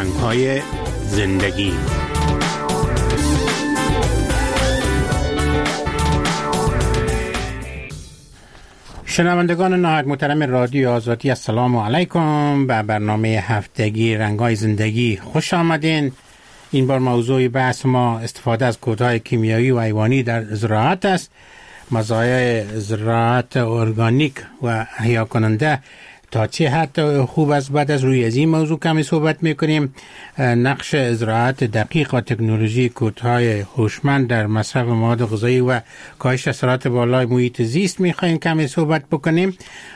رنگ‌های زندگی. شنوندگان نهایت محترم رادیو آزادی، السلام علیکم. به برنامه هفتگی رنگ‌های زندگی خوش آمدین. این بار موضوع بحث ما استفاده از کودهای کیمیایی و حیوانی در زراعت است. مزایای زراعت ارگانیک و احیا کننده تا چه حد خوب است. بعد از روی از این موضوع کمی صحبت میکنیم. نقش زراعت دقیق و تکنولوژی کودهای هوشمند در مصرف مواد غذایی و کاهش اثرات بالای محیط زیست میخوایم کمی صحبت بکنیم.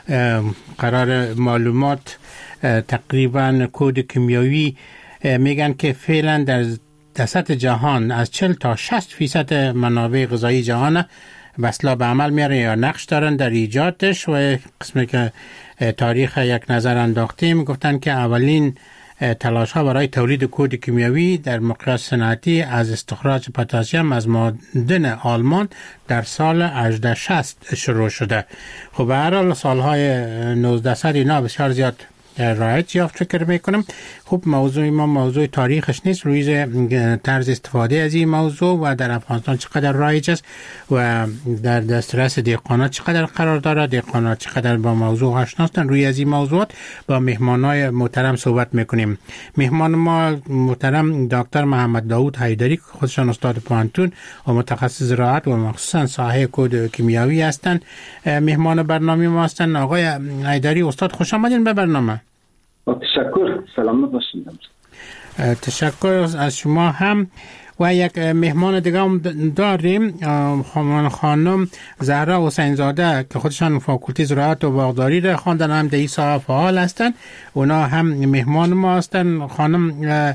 قرار معلومات تقریبا کود کیمیایی میگن که فعلا در سطح جهان از 40 تا 60% منابع غذایی جهان بسلا به عمل میاره یا نقش دارن در ایجادش. و قسمی که تاریخ یک نظر انداختیم گفتن که اولین تلاش ها برای تولید کود کیمیایی در مقیاس صنعتی از استخراج پتاسیم از معدن آلمان در سال 1860 شروع شده. خب به هر حال سالهای 1900 اینا بسیار زیاد رایج یافت فکر میکنم. خب موضوع ما موضوع تاریخش نیست، روی طرز استفاده از این موضوع و در افغانستان چقدر رایج است و در دسترس دهقانان چقدر قرار داره، دهقانان چقدر با موضوع آشنا هستند. روی از این موضوعات با مهمانای محترم صحبت میکنیم. مهمان ما محترم دکتر محمد داود حیدری، خودشان استاد پوهنتون و متخصص زراعت و مخصوصا ساحه کود کیمیایی هستند. مهمان برنامه ما هستند. آقای حیدری استاد، خوش آمدین به برنامه. تشکر، سلامت باشید. تشکر از شما هم. و یک مهمان دیگه هم داریم، خانم زهرا حسین زاده که خودشان فاکولتی زراعت و باغداری را خواندن، هم در این ساحه فعال هستند. اونا هم مهمان ما هستند. خانم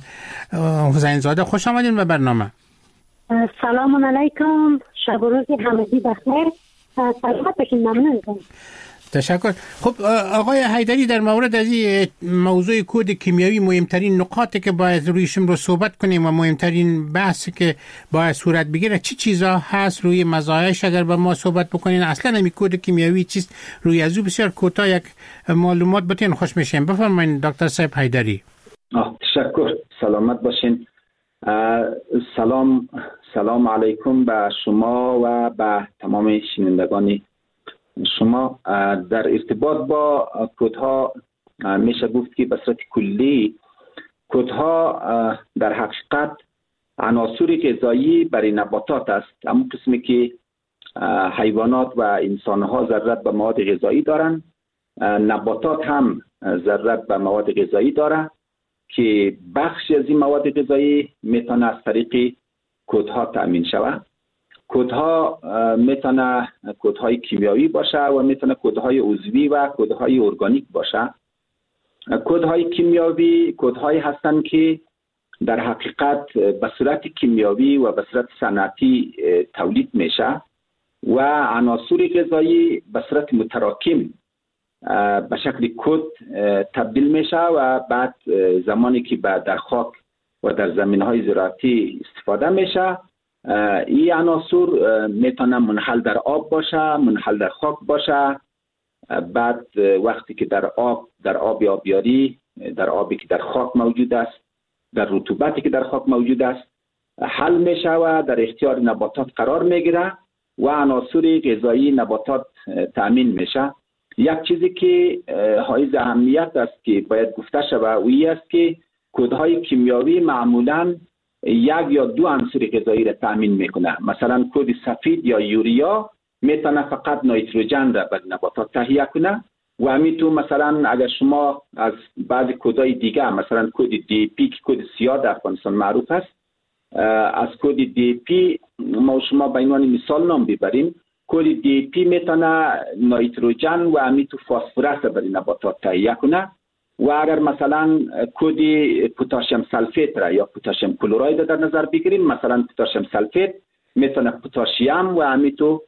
حسین زاده، خوش آمدین به برنامه. سلام علیکم، شب و روز همگی بخیر. سلامت باشین. ممنون. تشکر. خب آقای حیدری، در مورد از این موضوع کود کیمیایی مهمترین نقاطی که باید رویشون رو صحبت کنیم و مهمترین بحثی که باید صورت بگیره چی چیزا هست؟ روی مزایاش اگر با ما صحبت بکنین، اصلا این کود کیمیایی چیست؟ روی از او بسیار کوتاه یک معلومات بتین خوش میشیم. بفرمایید دکتر صاحب حیدری. تشکر، سلامت باشین. سلام علیکم به شما و به تمام شنوندگان شما. در ارتباط با کودها میشه گفت که به صورت کلی کودها در حقیقت عناصر غذایی برای نباتات است. اما قسمی که حیوانات و انسانها ضرورت به مواد غذایی دارند، نباتات هم ضرورت به مواد غذایی دارند که بخشی از این مواد غذایی میتونه از طریق کودها تامین شود. کودها میتونه کودهای کیمیایی باشه و میتونه کودهای عضوی و کودهای ارگانیک باشه. کودهای کیمیایی کودهایی هستند که در حقیقت به صورت کیمیایی و به صورت صنعتی تولید میشه و عناصر غذایی به صورت متراکم به شکل کود تبدیل میشه و بعد زمانی که در خاک و در زمینهای زراعتی استفاده میشه، این عناصر میتونه منحل در آب باشه، منحل در خاک باشه. بعد وقتی که در آب آبیاری، در آبی که در خاک موجود است، در رطوبتی که در خاک موجود است، حل میشه و در اختیار نباتات قرار میگیره و عناصر غذایی نباتات تامین میشه. یک چیزی که حائز اهمیت است که باید گفته شود و این است که کودهای کیمیایی معمولاً یک یا دو عنصر غذایی را تامین میکنه. مثلا کود سفید یا یوریا میتونه فقط نیتروژن را به نباتات تهیه کنه و همینطور مثلا اگر شما از بعضی کودهای دیگه، مثلا کود دی پی که کود سیاه در افغانستان معروف است، از کود دی پی ما شما به عنوان مثال نام ببریم، کود دی پی میتونه نیتروژن و همینطور فسفرس را به نباتات تهیه کنه. و اگر مثلا کود پتاسیم سلفیت را یا پتاسیم کلراید در نظر بگیریم، مثلا پتاسیم سلفیت میتونه پتاسیم و همینطور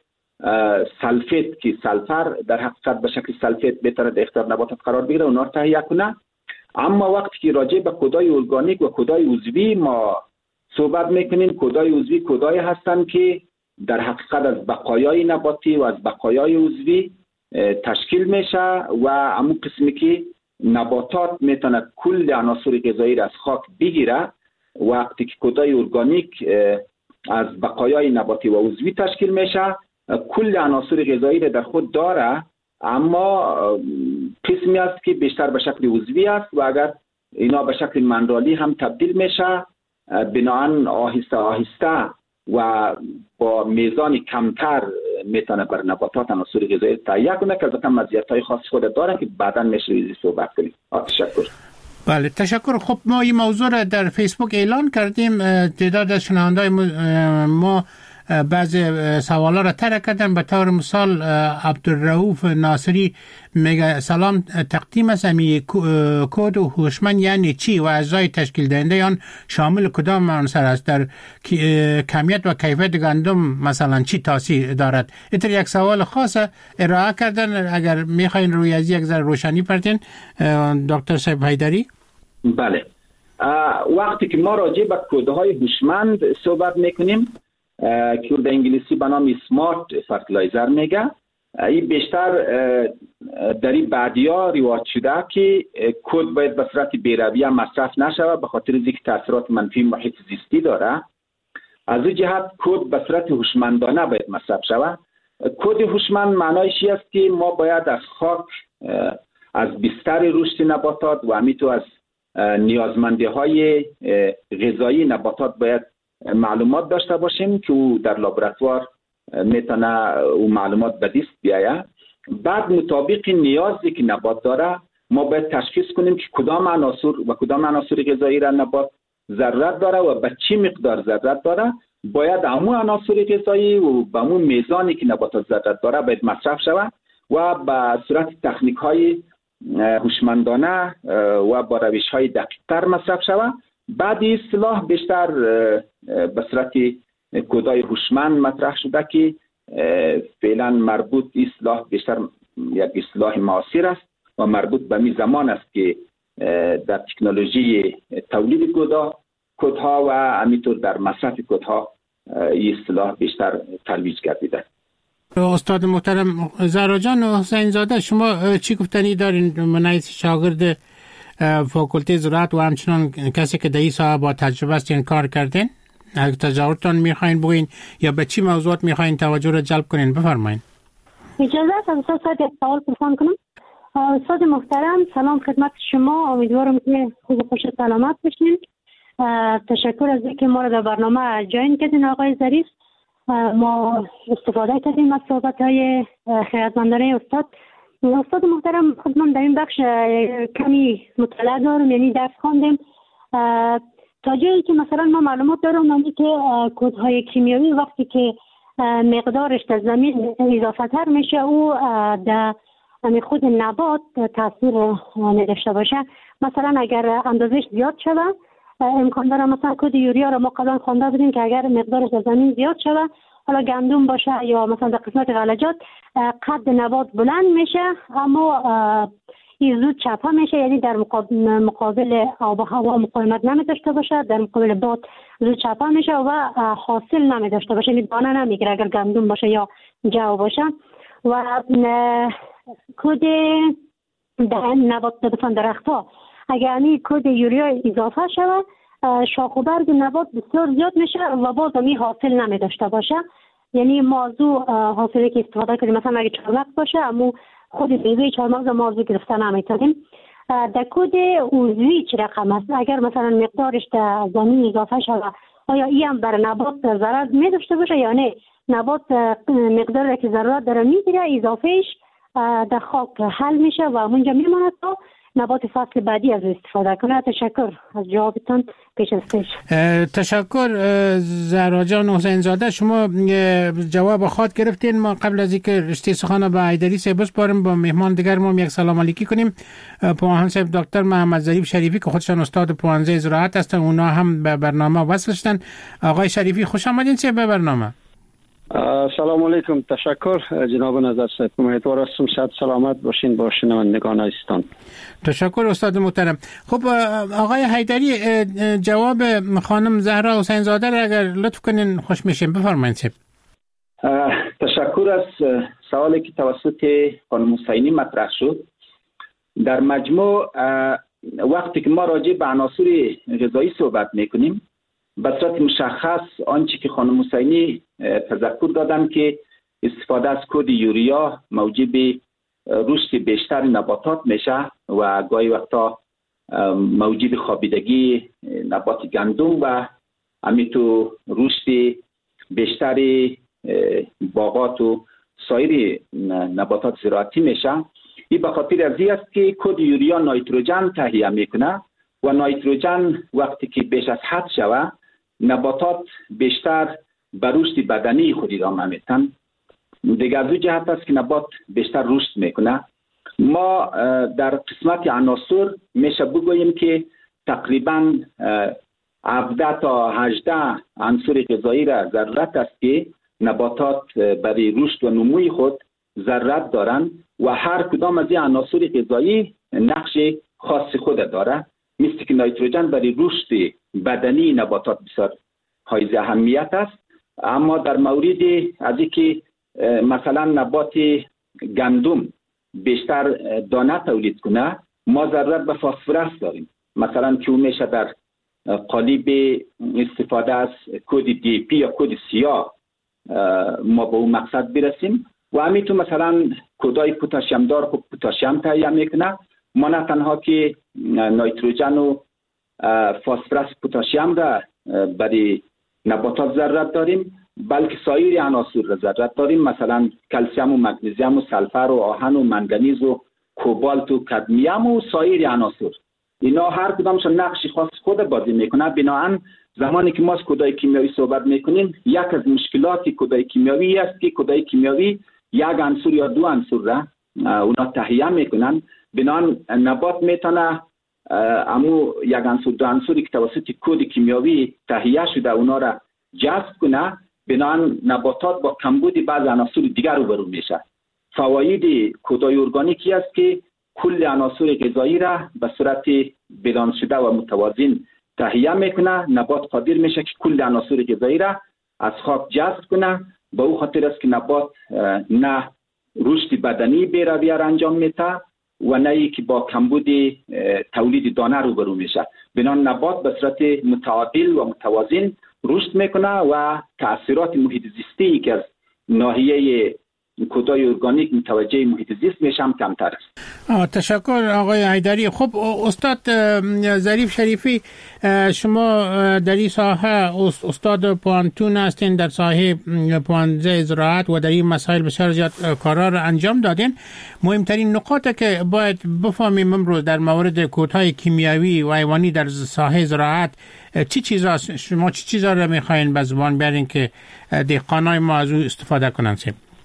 سلفیت که سلفر در حقیقت به شکل سلفیت میتونه در اختیار نباتات قرار بگیره و اونا را تهیه کنه. اما وقتی که راجع به کودهای ارگانیک و کودهای عضوی ما صحبت میکنیم، کودهای عضوی کودهای هستند که در حقیقت از بقایای نباتی و از بقایای عضوی تشکیل میشه و همون قسمی که نباتات میتونه کل عناصر غذایی را از خاک بگیره. وقتی که کدهای ارگانیک از بقایای نباتی و عضوی تشکیل میشه، کل عناصر غذایی را در خود داره، اما قسمی است که بیشتر به شکل عضوی است و اگر اینا به شکل منرالی هم تبدیل میشه، بناهن آهسته آهسته و با میزان کمتر میتونه بر نباتات عناصر غذایی تهیه کنه که البته مزیت‌های خاص خود داره که بعداً میشه روی صحبت کنیم. تشکر. بله تشکر. خب ما این موضوع را در فیسبوک اعلان کردیم، تعداد از شنوندای ما بعضی سوالا را طرح کردن. به طور مثال عبدالرؤوف ناصری میگه سلام، تقدیم است امی کد و هوشمند یعنی چی و اجزای تشکیل دهنده آن شامل کدام عناصر است؟ در کمیت و کیفیت گندم مثلا چی تاثیر دارد؟ اینطور یک سوال خاص ارائه کردن. اگر میخواین روی از یک ذره روشنی پردین دکتر صاحب حیدری. بله، وقتی که ما راجع به کودهای هوشمند صحبت میکنیم که در انگلیسی به نام سمارت فرتیلایزر میگه، این بیشتر در این بعدیا رواج شده که کود باید به صورت بی‌رویه مصرف نشود به خاطر اینکه تاثیرات منفی محیط زیستی داره. از این جهت کود به صورت هوشمندانه باید مصرف شود. کود هوشمند معنایش است که ما باید از خاک، از بستر رشد نباتات و همینطور از نیازمندی های غذایی نباتات باید معلومات داشته باشیم که او در لابراتوار میتونه او معلومات به دست بیاید. بعد مطابق نیازی که نبات داره ما باید تشخیص کنیم که کدام عناصر غذایی را نبات ضرورت داره و به چه مقدار ضرورت داره. باید همون عناصر غذایی و به همون میزانی که نبات ضرورت داره باید مصرف شود و به صورت تکنیک های هوشمندانه و با روش های دقیق تر مصرف شود. بعد این اصطلاح بیشتر به صورت کودهای هوشمند مطرح شده که فعلا مربوط اصطلاح بیشتر یک اصطلاح معاصر است و مربوط به می زمان است که در تکنولوژی تولید کودها و همینطور در مصرف کودها این اصطلاح بیشتر ترویج گردیده. استاد محترم زهرا جان و حسین زاده، شما چی گفتنی دارین من از شاگرد فاکولته زراعت و همچنان کسی که در این ساحه با تجربه است این کار کردین؟ اگه تجربتان میخواین بگین یا به چی موضوعات میخواین توجه را جلب کنین بفرمایین. اجازه است استاد صاحب سوال پرسان کنم؟ استاد محترم سلام خدمت شما، امیدوارم که خوب و خوش سلامت باشین. تشکر از اینکه ما را در برنامه جوین کردین آقای ظریف. ما استفاده کردیم از صحبت‌های خیرتمندانه استاد. استاد محترم خود من در این بخش کمی مطالعه دارم، یعنی درس خواندم تا جایی که مثلا ما معلومات دارم یعنی که کودهای کیمیایی وقتی که مقدارش در زمین اضافه تر میشه او در خود نبات تاثیر نداشته باشه. مثلا اگر اندازش زیاد شود امکان داره مثلا کود یوریا را ما قبلا خوانده بودیم که اگر مقدارش در زمین زیاد شود، حالا گندم باشه یا مثلا در قسمت غلجات، قد نبات بلند میشه اما این زود چپه میشه، یعنی در مقابل آب و هوا مقاومت نمی داشته باشه، در مقابل باد زود چپه میشه و حاصل نمی داشته باشه، یعنی دانه نمیگیره اگر گندم باشه یا جو باشه. و کود نبات مثلا درختها اگر این کود یوریا اضافه شود شاخ و برگ نبات بسیار زیاد میشه و باز هم حاصل نمی داشته باشه. یعنی موضوع حاصلی که استفاده کنیم مثلا اگه چارمغز باشه اما خود میوه چارمغز موضوع گرفته نمیتونیم. در کود عضوی چه رقم است؟ اگر مثلا مقدارش در زمین اضافه شود آیا این هم بر نبات ضرر می داشته باشه یا نه؟ نبات مقداری که ضرورت داره میگیره، اضافهش در خاک حل میشه و اونجا میماند تا نبات فصل بعدی از استفاده کنه. تشکر از جوابتان پیش از پیش. تشکر زهرا جان حسین زاده، شما جواب خود گرفتین. ما قبل از اینکه رشته سخن به حیدری صاحب بسپاریم با مهمان دیگر ما یک سلام علیکی کنیم. پوهان صاحب دکتر محمد ظریف شریفی که خودشان استاد پوهنځی زراعت هستن اونا هم به برنامه وصل شدن. آقای شریفی خوش آمدین به برنامه. سلام علیکم. تشکر جناب نظر صاحب، امیدوار هستم صحت سلامت باشین با شنوندگان عزیزتان. تشکر استاد محترم. خب آقای حیدری جواب خانم زهرا حسین زاده را اگر لطف کنین خوش میشیم بفرمایید. تشکر از سوالی که توسط خانم حسینی مطرح شد. در مجموع وقتی که ما راجع به عناصر غذایی صحبت میکنیم به صورت مشخص آنچه که خانم حسینی تذکر دادن که استفاده از کود یوریا موجب رشد بیشتر نباتات میشه و گاهی وقتا موجب خوابیدگی نبات گندم و همینطور رشد بیشتر باغات و سایر نباتات زراعتی میشه. این به خاطر از این است که کود یوریا نایتروژن تهیه میکنه و نایتروژن وقتی که بیش از حد شوه نباتات بیشتر به رشد بدنی خود ادامه میتن. دیگر از جهت است که نبات بیشتر رشد میکنه. ما در قسمت عناصر میشه بگوییم که تقریبا 17 تا 18 عنصر غذایی را ضرورت است که نباتات برای رشد و نموی خود ضرورت دارند و هر کدام از این عناصر غذایی نقش خاص خود داره. مثل که نایتروژن برای رشد بدنی نباتات بسیار حائز اهمیت است، اما در مورد از اینکه مثلا نبات گندم بیشتر دانه تولید کنه ما ضرورت به فسفرس داریم، مثلا که میشه در قالب استفاده از کود دی پی یا کود سیاه ما به اون مقصد برسیم و همینطور مثلا کودای پتاسیم دار خب پتاسیم تهیه میکنه. ما نه تنها که نایتروژن و فسفرس پتاسیم را برای نباتات ضرورت داریم بلکه سایر عناصر را ضرورت داریم، مثلا کلسیم و مگنیزیم و سلفر و آهن و منگنیز و کوبالت و کدمیم و سایر عناصر. اینا هر کدامشون نقش خاص خود بازی میکنه. بنابراین زمانی که ما از کودای کیمیایی صحبت میکنیم یک از مشکلات کودای کیمیایی است که کودای کیمیایی یک عنصر یا دو عنصر را اونا تهیه میکنن. بنابراین نبات میتونه امو یک عنصر دو عنصری که توسط کود کیمیایی تهیه شده اونا را جذب کنه. بنابراین نباتات با کمبود بعض عناصر دیگر روبرو میشه. فواید کودای ارگانیکی است که کل عناصر غذایی را به صورت بالانس شده و متوازن تهیه میکنه. نبات قادر میشه که کل عناصر غذایی را از خاک جذب کنه. به او خاطر است که نبات نه رشد بدنی بی‌رویه انجام میده و نه ای که با کمبود تولید دانه روبرو میشه. بنابراین نبات به صورت متعادل و متوازن رشد میکنه و تاثیرات محیط زیستی که از ناحیه کودای ارگانیک متوجه محیط زیست میشم کمتر است. تشکر آقای حیدری. خب استاد ظریف شریفی، شما در این ساحه استاد پوانتون هستین، در ساحه پوانزه زراعت و در این مسائل بسیار زیاد کارا را انجام دادین. مهمترین نکاتی که باید بفهمیم امروز در مورد کودهای کیمیایی و حیوانی در ساحه زراعت چی چیزاست؟ شما چی چیزا را میخواین به زبان بیارین که دهقانای ما از او استفاده کنن؟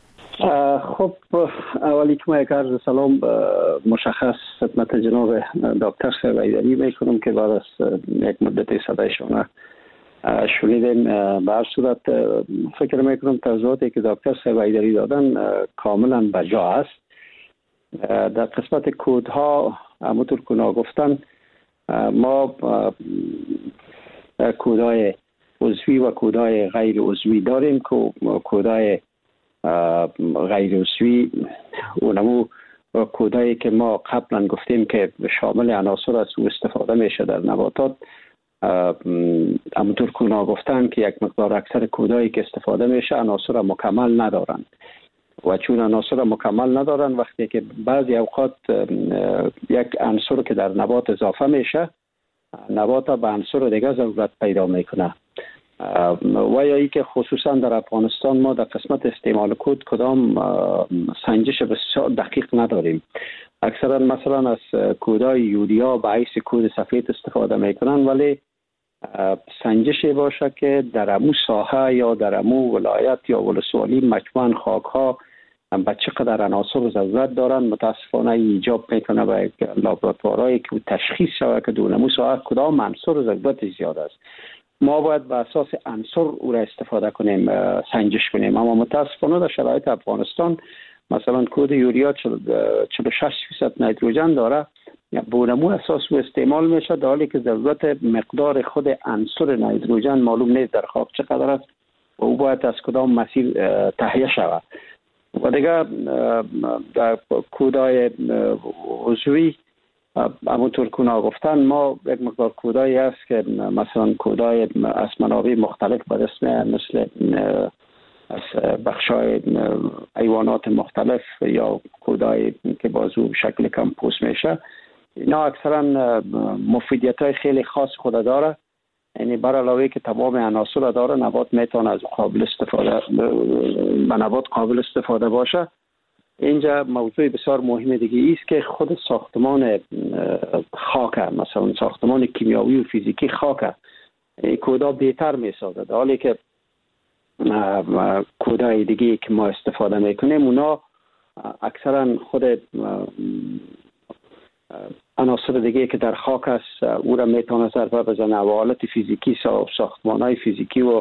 خب اولی که ما یک عرض سلام مشخص خدمت جناب دکتر صاحب حیدری میکنم که بعد از یک مدت صدایشان شنیدیم. به هر صورت فکر میکنم توضیحاتی که دکتر صاحب حیدری دادن کاملا بجا است. در قسمت کودها همونطور که گفتن ما کودهای عضوی و کودهای غیر عضوی داریم که کودهای غیر عضوی اونمو کودایی که ما قبلا گفتیم که شامل عناصر از او استفاده میشه در نباتات. همونطور که گفتن که یک مقدار اکثر کودایی که استفاده میشه عناصر مکمل ندارن و چون عناصر مکمل ندارن وقتی که بعضی اوقات یک عنصر که در نبات اضافه میشه نبات به عنصر دیگه ضرورت پیدا میکنه. و یا ای که خصوصا در افغانستان ما در قسمت استعمال کود کدام سنجش بسیار دقیق نداریم. اکثرا مثلا از کودای یوریا به حیث کود سفید استفاده میکنن ولی سنجشی باشه که در امو ساحه یا در امو ولایت یا ولسوالی مجموعاً خاک ها به چقدر عناصر ضرورت دارن متاسفانه ایجاب میکنه به یک لابراتوارایی که تشخیص شود که دون امو ساحه کدام عنصر ضرورت زیاد است. ما باید به اساس عنصر او را استفاده کنیم، سنجش کنیم. اما متاسفانه در شرایط افغانستان مثلا کود یوریا 46% نیتروژن داره، بونمو اساس او استعمال میشه در حالی که ضرورت مقدار خود عنصر نیتروژن معلوم نیست در خاک چقدر است و او باید از کدام مسیر تهیه شود. و دیگه در کودای عضوی همونطور که گفتن ما یک مقدار کودایی هست که مثلا کودای از منابع مختلف به اسم مثل از بخشای حیوانات مختلف یا کودای که بازو شکل کمپوست میشه، اینا اکثرا مفیدیت های خیلی خاص خود داره. یعنی بر علاوه که تمام عناصر داره، نبات میتونه از قابل استفاده به نبات قابل استفاده باشه. اینجا موضوع بسیار مهم دیگه است که خود ساختمان خاک، مثلا ساختمان کیمیاوی و فیزیکی خاک کودا بهتر میسازه، در حالی که کودای دیگه که ما استفاده میکنیم اونا اکثرا خود عناصر دیگه که در خاک است او را میتونه ضربه بزنه و حالت فیزیکی ساختمان های فیزیکی و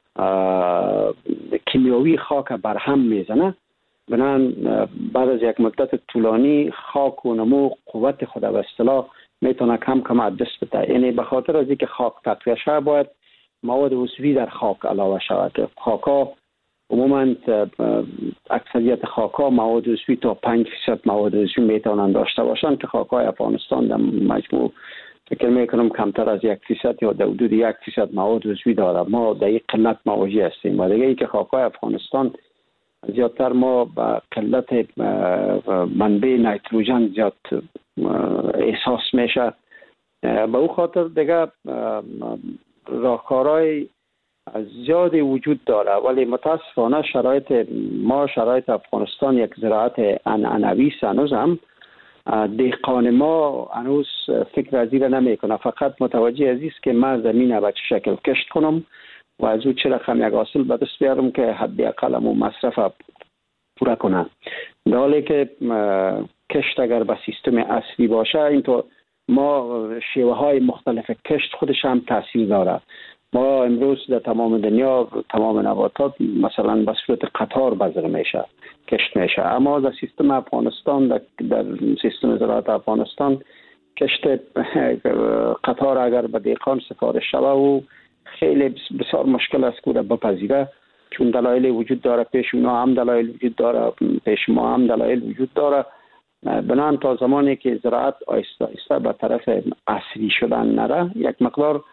کیمیاوی خاک برهم میزنه. بنان بعد از یک مدت طولانی خاک و نمو قوت خود به اصطلاح میتونه کم کم از دست بده. یعنی به خاطر از اینکه خاک تقویه شده باید مواد عضوی در خاک علاوه شود. خاکا عموما اکثریت خاکا مواد عضوی تا 5% مواد عضوی میتونن داشته باشن که خاکای افغانستان در مجموع فکر میکنم کمتر از 1% یا در حدود 1% مواد عضوی داره. ما در این قلت مواجه هستیم و دیگه ای که خاکای افغانستان زیادتر ما با قلت منبع نیتروژن زیاد احساس میشه. به او خاطر دیگه راهکارهای زیادی وجود داره، ولی متاسفانه شرایط افغانستان یک زراعت عنعنوی هنوز هم دهقان ما هنوز فکر از این نمی کنه، فقط متوجه از است که من زمین به چه شکل کشت کنم و از او چه رقم یک حاصل به دست بیارم که حداقل مصرف پورا کنم. در حالی که کشت اگر به سیستم اصلی باشه، اینطور ما شیوه های مختلف کشت خودش هم تاثیر داره. ما امروز در تمام دنیا تمام نباتات مثلا به صورت قطار بذر میشه، کشت میشه، اما در سیستم افغانستان در سیستم زراعت افغانستان کشت قطار اگر به دهقان سفارش شود و خیلی بسیار مشکل است که بپذیره، چون دلایل وجود داره، پیش اونا هم دلایل وجود داره، پیش ما هم دلایل وجود داره. بنان تا زمانی که زراعت آهسته آهسته به طرف اصلی شدن نره، یک مقدار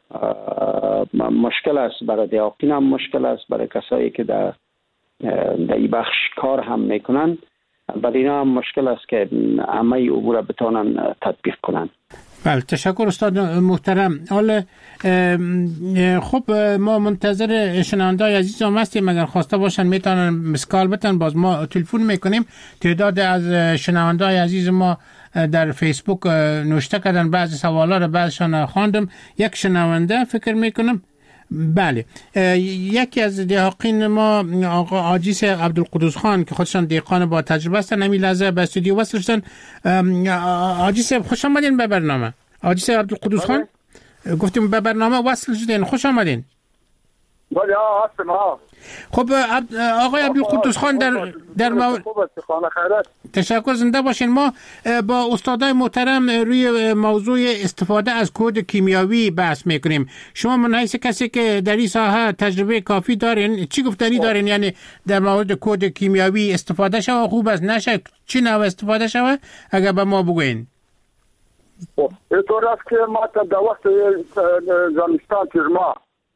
مشکل است برای دهقان، هم مشکل است برای کسایی که در این بخش کار هم میکنن، برای اینا هم مشکل است که همه او را بتونن تطبیق کنن. بله، تشکر استاد محترم. حالا خب ما منتظر شنونده‌های عزیز هم هستیم، اگر خواسته باشن میتونن مسکال بتن، باز ما تلفن میکنیم. تعداد از شنونده‌های عزیز ما در فیسبوک نوشته کردن، بعضی سوالا رو بعضشان خواندم. یک شنونده فکر میکنم، بله، یکی از دهقان ما آقا عاجیس عبدالقدوس خان که خودشان دهقان با تجربه هستن، همین لحظه به استودیو وصل شدن. عاجیس خوش آمدین به برنامه. عاجیس عبدالقدوس خان گفتیم به برنامه وصل شدین، خوش آمدین. بله هستم. خب آقای عبدالقدوس خان در تشکر، زنده باشین. ما با استادای محترم روی موضوع استفاده از کود کیمیاوی بحث میکنیم. شما من حیث کسی که در این ساحه تجربه کافی دارین، چی گفتنی دارین؟ یعنی در مورد کود کیمیاوی استفاده شوه خوب است، نشه چی نوع استفاده شوه؟ اگر به ما بگوین. اینطور است که ما در وقت زمستان که ما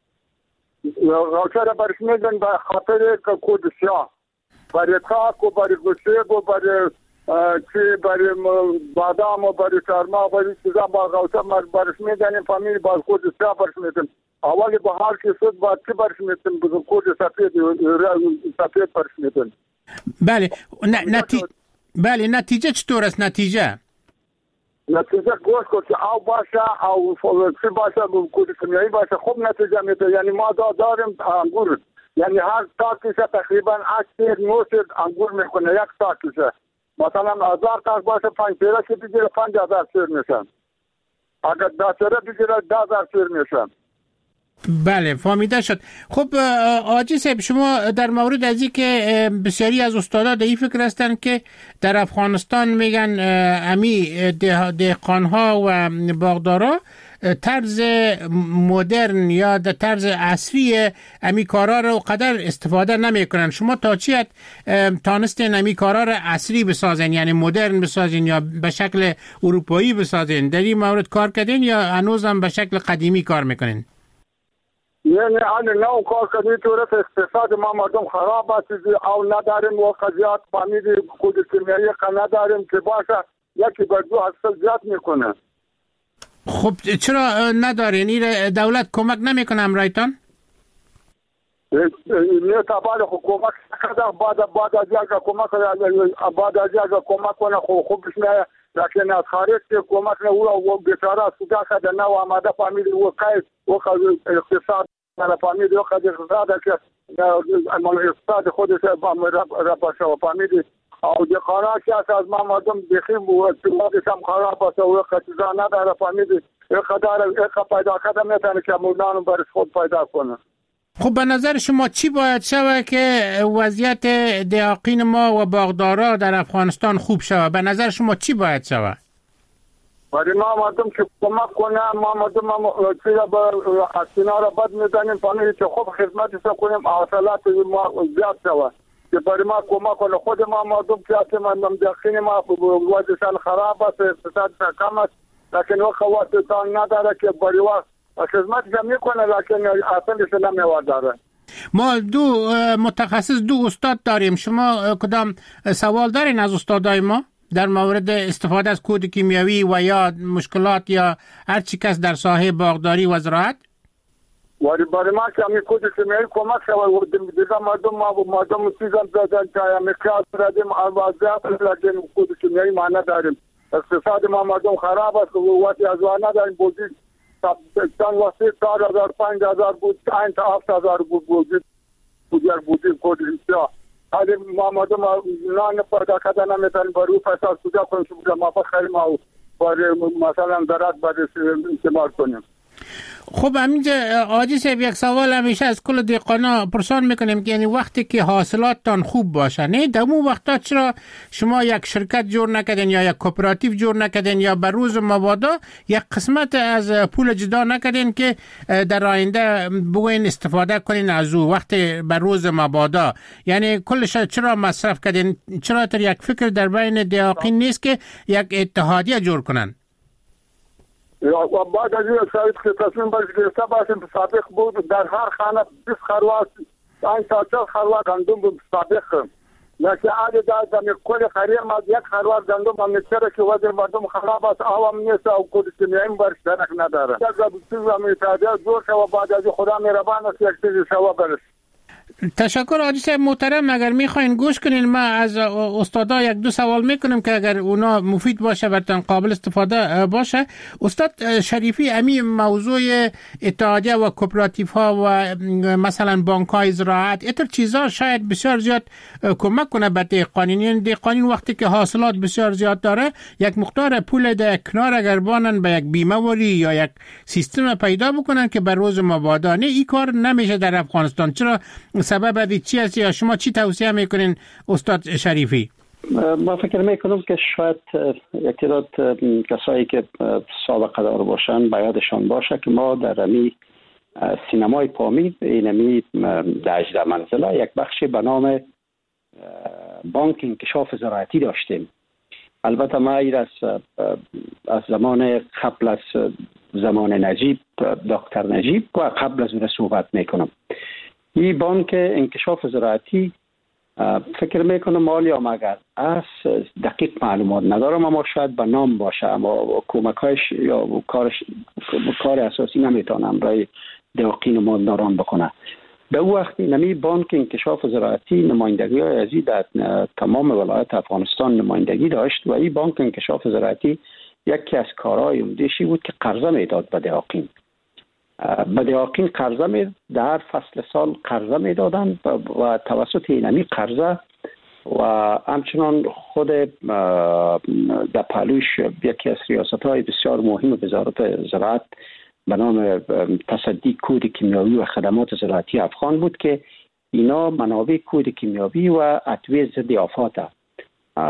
راکر برش میدن به خاطر کود سیاه برای کاک و برای گوشیب و برای بادام و برای چارما و برای چیزا با غوطه برش میدن. این فامیل با کود سیاه برش میدن. اولی بحار که شد با چی برش میدن؟ کود سفید برش میدن. بله، بله، نتیجه چطور است؟ نتیجه گوش کن که او باشه او چی باشه کود کیمیایی باشه خوب نتیجه میده. یعنی ما داریم انگور، یعنی هر تاکیشه تقریبا 8-9 انگور میکنه یک تاکیشه. مثلا 1000 تاک باشه 5 پیره که بگیره 5000 سیر میشن، اگر 10 پیره بگیره 10000 سیر میشن. بله، فهمیده شد. خب آجی صاحب، شما در مورد از این که بسیاری از استادا در این فکر هستن که در افغانستان میگن امی دهقانها و باغدارا طرز مدرن یا در طرز عصری امی کارا رو قدر استفاده نمیکنن. شما تا چی تانستین امی کارا رو عصری بسازین، یعنی مدرن بسازین یا به شکل اروپایی بسازین؟ در این مورد کار کردین یا هنوزم به شکل قدیمی کار میکنین؟ یعنی آن نو کار کردی طورت اقتصاد ما مردم خراب است او نداریم و قضیات فامیلی کود کیمیایی نداریم که باشه یکی بر دو هست زیاد میکنه. خب چرا ندارین؟ این دولت کمک نمیکنه امرایتان؟ نه تابال حکومت کدا بعد از یک کمک بعد از یک کمک کنه خوب میشه، لکن از خارج کمک نه و بیچاره سودا کده نه و آماده فامیلی و کای و اقتصاد نه فامیلی و کده اقتصاد که اقتصاد خودش را باشه و فامیلی او د قرار چې از ما مردم بخیم و اعتمادش هم خراب است و قطعا نداره فامیلی اقدار پیدا کده میتونه که مولان برش خود پیدا کنه. خب به نظر شما چی باید شود که وضعیت دیاقین ما و باغدارا در افغانستان خوب شود؟ به نظر شما چی باید شود؟ برای ما مردم که کمک کنه، ما مردم چیزا با اسینا را بد میزنیم فامیلی که خوب خدمتش کنیم حاصلات ما زیاد شود که برای ما کمک کنه. خود ما مردم که اصلا مردم دیاقین ما وضعشان خراب است، اقتصاد کم است، لیکن وقت نداره که برای وقت خدمت جمعی کنه لیکن اصلش نمیورداره. ما دو متخصص دو استاد داریم. شما کدام سوال دارین از استادای ما در مورد استفاده از کود کیمیایی و یا مشکلات یا هر چی کس در ساحه باغداری و زراعت؟ برای ما که همی کود کیمیایی کمک شود دیگه مردم چیزم دادن که همی کلاس ردیم آوازیات لیکن کود کیمیایی ما نداریم. اقتصاد ما مردم خراب است و وقتی از وان نداریم بودید چند واسه 4,000 5,000 بود این تا 7,000 بود کودی بسیار حالی ما مردم نان پیدا کردن نمیتونیم برای فساد کجا کنیم که ما بخیریم و برای مثلا زراعت برای استعمال کنیم. خب همینجا حاجی صاحب یک سوال همیشه از کل دهقانا پرسان میکنیم که یعنی وقتی که حاصلاتتان خوب باشه نه در اون وقتا چرا شما یک شرکت جور نکردین یا یک کوپراتیو جور نکردین یا بر روز مبادا یک قسمت از پول جدا نکردین که در آینده بگوین استفاده کنین از او وقتی بر روز مبادا؟ یعنی کلش چرا مصرف کردین؟ چرا تر یک فکر در بین دهقان نیست که یک اتحادیه جور کنن؟ یا بعد از این شاید که تصمیم گرفته باشیم سابق بود در هر خانه 20 خروار این تا 40 خروار گندم بود سابق، لیکن عادی در کل خریم از یک خروار گندم هم میچره که وضع مردم خراب است او هم نیست او کود کیمیایی برش درک نداره. اگر چیز هم اتحادیه زور شد بعد از خدا مهربان است یک چیزی شد برش. تشکر حاجی صاحب محترم. اگر میخواین گوش کنین ما از استادا یک دو سوال میکنیم که اگر اونا مفید باشه براتون قابل استفاده باشه. استاد شریفی امی موضوع اتحادیه و کوپراتیو ها و مثلا بانک های زراعت ایتر چیزا شاید بسیار زیاد کمک کنه به دهقانین. دهقانین وقتی که حاصلات بسیار زیاد داره یک مقدار پول در کنار اگر بانن به یک بیمه وری یا یک سیستم پیدا بکنن که بر روز مبادا نه این کار نمیشه در افغانستان. چرا سبب چی است یا شما چی توصیه میکنین استاد شریفی؟ ما فکر میکنم که شاید یک تعداد کسایی که سابقه دار باشن بیادشان باشه که ما در امی سینمای پامید اینمی 18 منزله یک بخشی به نام بانک انکشاف زراعتی داشتیم. البته ما ایر از زمان قبل از زمان نجیب دکتر نجیب و قبل از اون صحبت میکنم. این بانک انکشاف زراعتی فکر میکنم مالی هم اگر از دقیق معلومات ندارم اما شاید به نام باشه اما کمکایش یا کار اساسی نمیتونم برای دهقان و مالداران بکنه. به او وقت نمی بانک انکشاف زراعتی نمایندگی های ازی در تمام ولایت افغانستان نمایندگی داشت و این بانک انکشاف زراعتی یکی از کارهای عمده‌شی بود که قرضه میداد به دهقان. به دهقان قرضه می در فصل سال قرضه میدادن و توسط اینمی قرضه و همچنان خود در پهلوش یکی از ریاست‌های بسیار مهم وزارت زراعت به نام تصدی کود کیمیایی و خدمات زراعتی افغان بود که اینا منابع کود کیمیایی و ادویه ضد آفات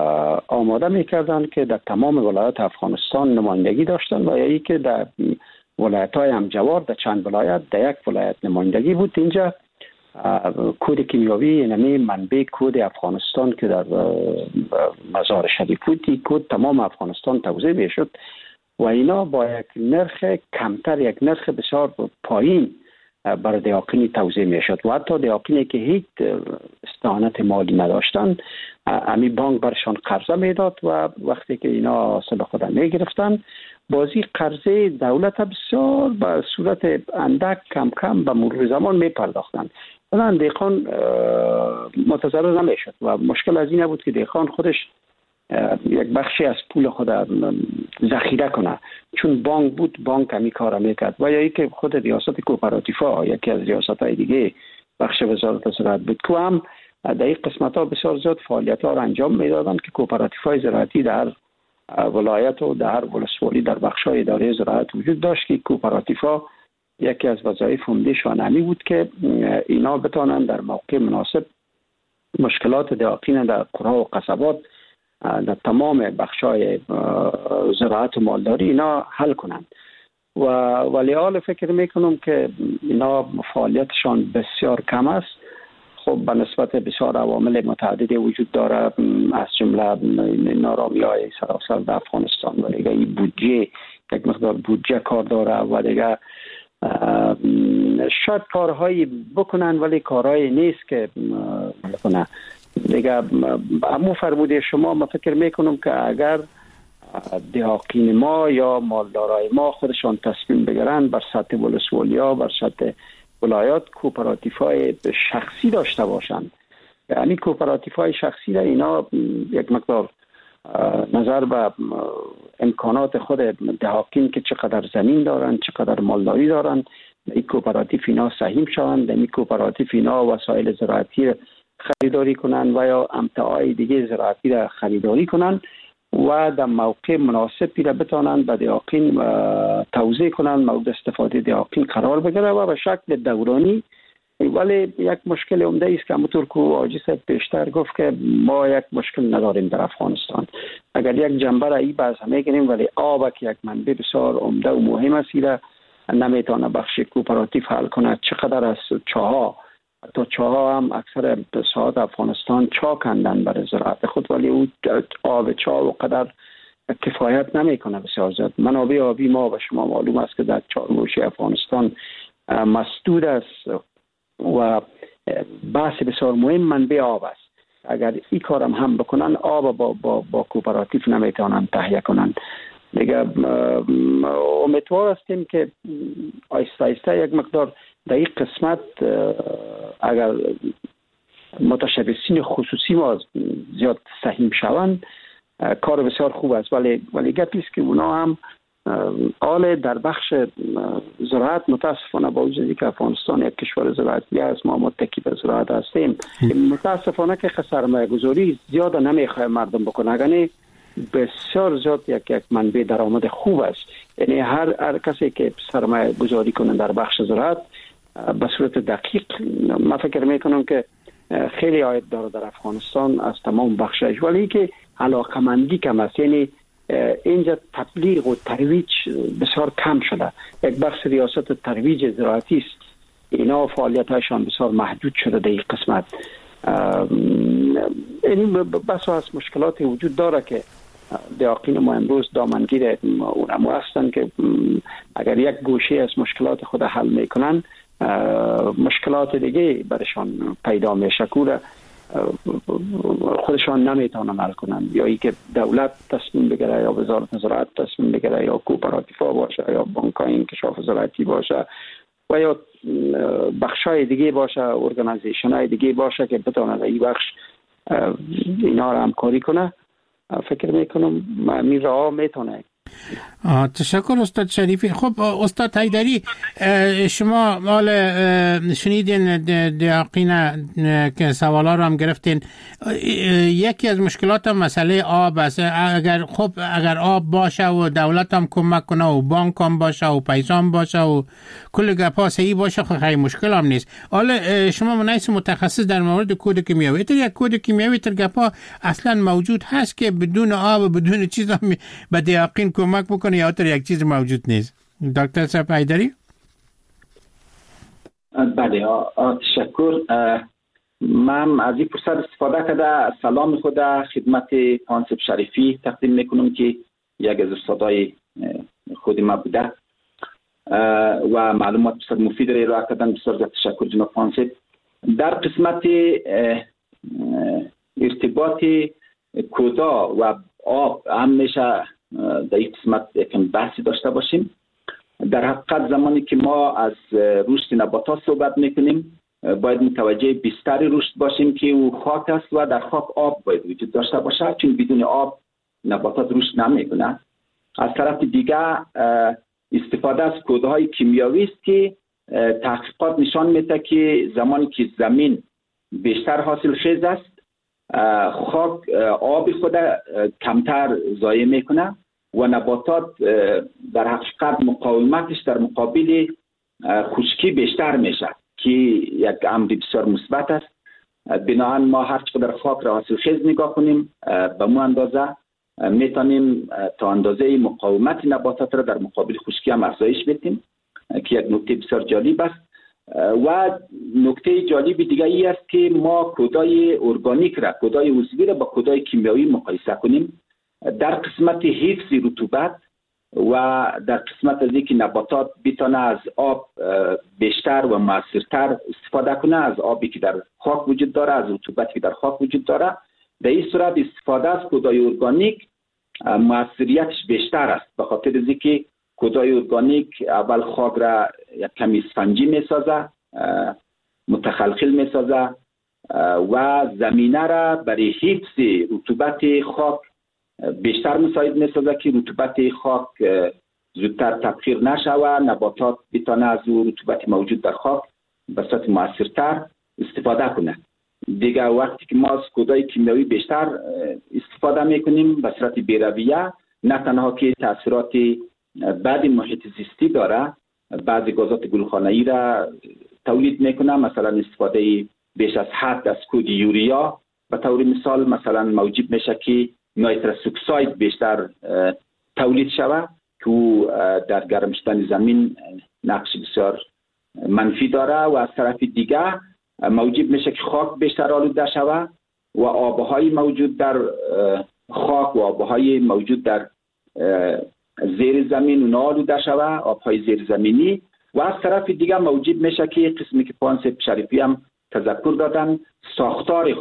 آماده میکردن که در تمام ولایات افغانستان نمایندگی داشتن و یکی که در ولایت‌های همجوار در چند ولایت، در یک ولایت نمایندگی بود. اینجا کود کیمیاوی یعنی منبع کود افغانستان که در مزار شریف بود، این کود تمام افغانستان توزیع میشد و اینا با یک نرخ کمتر، یک نرخ بسیار پایین برای دیاقینی توزیع میشد و حتی دیاقینی که هیچ استعانت مالی نداشتن امی بانک برشان قرضه میداد و وقتی که اینا حاصل خود میگرفتن بازی قرضه دولت بسیار به صورت اندک کم کم به مرور زمان میپرداختند. الان دیقان متضرر نمیشد و مشکل از این بود که دیقان خودش یک بخشی از پول خود ذخیره کنه، چون بانک بود بانک همی کار میکرد و یا ای که خود ریاست کوپراتیفا یکی از ریاست های دیگه بخش وزارت زراعت بود که هم در این قسمت ها بسیار زیاد فعالیت ها را انجام میدادند که کوپراتیفای زراعتی در ولایت و در ولسوالی در بخش های اداره زراعت وجود داشت که کوپراتیفا یکی از وظایف عمده‌شان همین بود که اینا بتوانند در موقع مناسب مشکلات دیاقین در قرى و قصبات در تمام بخشای زراعت و مالداری اینا حل کنند و ولی حال فکر میکنم که اینا فعالیتشان بسیار کم است. خب به نسبت بسیار عوامل متعددی وجود داره، از جمله نارامی‌های سراسر در افغانستان و دیگه این بودجه یک مقدار بودجه کار داره و دیگه شاید کارهایی بکنن ولی کارهایی نیست که بکنن دیگه. همون فرموده شما ما فکر میکنم که اگر دیاقین ما یا مالدارای ما خودشان تصمیم بگیرن بر سطح ولسوالیا بر سطح ولایات کوپراتیفای شخصی داشته باشند، یعنی کوپراتیفای شخصی را اینا یک مقدار نظر به امکانات خود دیاقین که چقدر زمین دارن چقدر مالداری دارن این کوپراتیف اینا سهیم شوند، این کوپراتیف اینا وسایل زراعتی خریداری کنن و یا امتعاء دیگه زراعتی را خریداری کنن و در موقع مناسبی را بتانند به دیاقین توزیع کنن، مورد استفاده دیاقین قرار بگیره و به شکل دورانی. ولی یک مشکل عمده است که همونطور که حاجی صاحب پیشتر گفت که ما یک مشکل نداریم در افغانستان. اگر یک جنبه را ای باز میگیریم ولی آب که یک منبع بسیار عمده و مهم است را نمیتونه بخش کوپراتیو حل کنه. چقدر از چاها تا چاها هم اکثر ساعت افغانستان چا کندن برای زراعت خود ولی او آب چا و قدر کفایت نمیکنه بسیار زیاد. منابع آبی ما و شما معلوم است که در چهارگوشه افغانستان مسدود است و بحث بسیار مهم منبع آب است. اگر این کارم هم بکنن آب با کوپراتیو نمیتونن تهیه کنن دیگه. امیدوار هستیم که آیسته آیسته یک مقدار در این قسمت اگر متشبثین خصوصی ما زیاد سهیم شوند کار بسیار خوب است، ولی گپی است که اونا هم آل در بخش زراعت متاسفانه با وجودی که افغانستان یک کشور زراعتی است ما متکی به زراعت هستیم متاسفانه که سرمایه گذاری زیاد نمیخواه مردم بکنه. اگر بسیار زیاد یک منبع درآمد خوب است، یعنی هر کسی که سرمایه گذاری کنه در بخش زراعت به صورت دقیق من فکر میکنم که خیلی عاید داره در افغانستان از تمام بخشش، ولی که علاقمندی کم است. یعنی اینجا تبلیغ و ترویج بسیار کم شده. یک بخش ریاست ترویج زراعتی است، اینا فعالیتاشان بسیار محدود شده در این قسمت. این بس از مشکلات وجود داره که دیاقین ما امروز دامنگیر اونمو هستن که اگر یک گوشه از مشکلات خود حل میکنن مشکلات دیگه برشان پیدا میشه که خودشان نمیتونن حل کنن، یا ای که دولت تصمیم بگیره یا وزارت زراعت تصمیم بگیره یا کوپراتیفا باشه یا بانک‌های انکشاف زراعتی باشه و یا بخشای دیگه باشه، ارگانایزیشن‌های دیگه باشه که بتونه این بخش اینا رو همکاری کنه. فکر میکنم این راه میتونه. تشکر استاد شریفی. خب استاد حیدری شما حال شنیدین دیاقین که سوالا رو هم گرفتین. یکی از مشکلات هم مسئله آب است. اگر آب باشه و دولت هم کمک کنه و بانک هم باشه و پیسام باشه و کل گپا صحیح باشه خب خیلی مشکل هم نیست. حالا شما منیس متخصص در مورد کود کیمیاوی، یک کود کیمیاوی تر گپا اصلا موجود هست که بدون آب و بدون چیز هم به دیاقین کمک بکنه یا تر یک چیز موجود نیست؟ دکتر صاحب ایدری. بله تشکر. من از این فرصت استفاده کرده سلام خود خدمت پانسب شریفی تقدیم میکنم که یک از استادای خود ما بوده و معلومات بسیار مفید را ارائه کردن. بسیار تشکر جناب پانسب. در قسمت ارتباط کودا و آب همیشه در این قسمت یکم بحثی داشته باشیم. در حقیقت زمانی که ما از رشد نباتات صحبت میکنیم باید متوجه بستر رشد باشیم که او خاک است و در خاک آب باید وجود داشته باشه، چون بدون آب نباتات رشد نمیکنه. از طرف دیگه استفاده از کودهای کیمیاوی است که تحقیقات نشان میده که زمانی که زمین بیشتر حاصل خیز است خاک آب خود کمتر ضایع میکنه و نباتات در حقیقت مقاومتش در مقابل خشکی بیشتر میشه که یک امر بسیار مثبت است. بنابراین ما هر چقدر خاک را حاصل خیز نگاه کنیم به مو اندازه میتونیم تا اندازه مقاومت نباتات را در مقابل خشکی هم افزایش بدیم که یک نکته بسیار جالب است. و نکته جالب دیگه ای است که ما کودای ارگانیک را، کودای عضوی را با کودای کیمیایی مقایسه کنیم در قسمت حفظ رطوبت و در قسمت از اینکه نباتات بتونه از آب بیشتر و موثرتر استفاده کنه، از آبی که در خاک وجود داره، از رطوبتی که در خاک وجود داره. در این صورت استفاده از کودای ارگانیک موثریتش بیشتر است، به خاطر از اینکه کودای ارگانیک اول خاک را یک کمی اسفنجی میسازه، متخلخل میسازه و زمینه را برای حفظ رطوبت خاک بیشتر مساعد میسازه که رطوبت خاک زودتر تبخیر نشوه، نباتات بتانه از رطوبت موجود در خاک به صورت موثرتر استفاده کنه. دیگه وقتی که ما از کودای کیمیایی بیشتر استفاده میکنیم به صورت بی‌رویه، نه تنها که تاثیرات بعد محیط زیستی داره، بعضی گازات گلخانه‌ای را تولید میکنه، مثلا استفاده بیش از حد از کود یوریا به طور مثال مثلا موجب میشه که نایترس اکساید بیشتر تولید شود که در گرم شدن زمین نقش بسیار منفی داره و از طرف دیگه موجب میشه که خاک بیشتر آلوده شود و آبهای موجود در خاک و آبهای موجود در زیر زمین اونا آلوده شود، آبهای زیر زمینی. و از طرف دیگه موجب میشه که قسمی که پانسب شریفی هم تذکر دادن، ساختار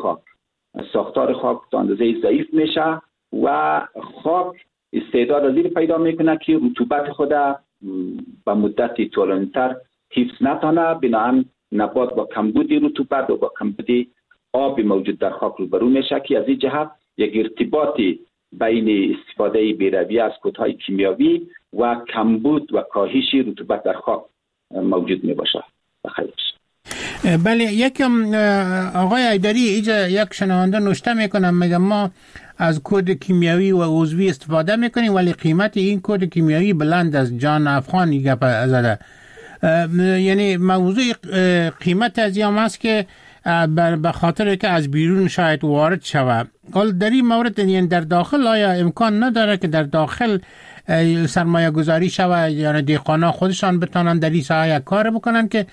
خاک تا اندازه ضعیف میشه و خاک استعداد از این پیدا میکنه که رطوبت خود به مدت طولانی‌تر حفظ نتونه. بنابراین نبات با کمبود رطوبت و با کمبود آب موجود در خاک روبرو میشه که از این جهت یک ارتباطی بین استفاده بی‌رویه از کودهای کیمیاوی و کمبود و کاهش رطوبت در خاک موجود می باشه. بخیر. بله، یکم آقای ایدری اینجا یک شنونده نوشته میکنم، میگم ما از کود کیمیاوی و عضوی استفاده میکنیم ولی قیمت این کود کیمیاوی بلند از جان افغان گپ زده. یعنی موضوع قیمت از یام است که به خاطر که از بیرون شاید وارد شود. حال در این مورد یعنی در داخل آیا امکان نداره که در داخل سرمایه گذاری شود، یعنی دهقانا خودشان بتانن در این ساحه کار بکنن که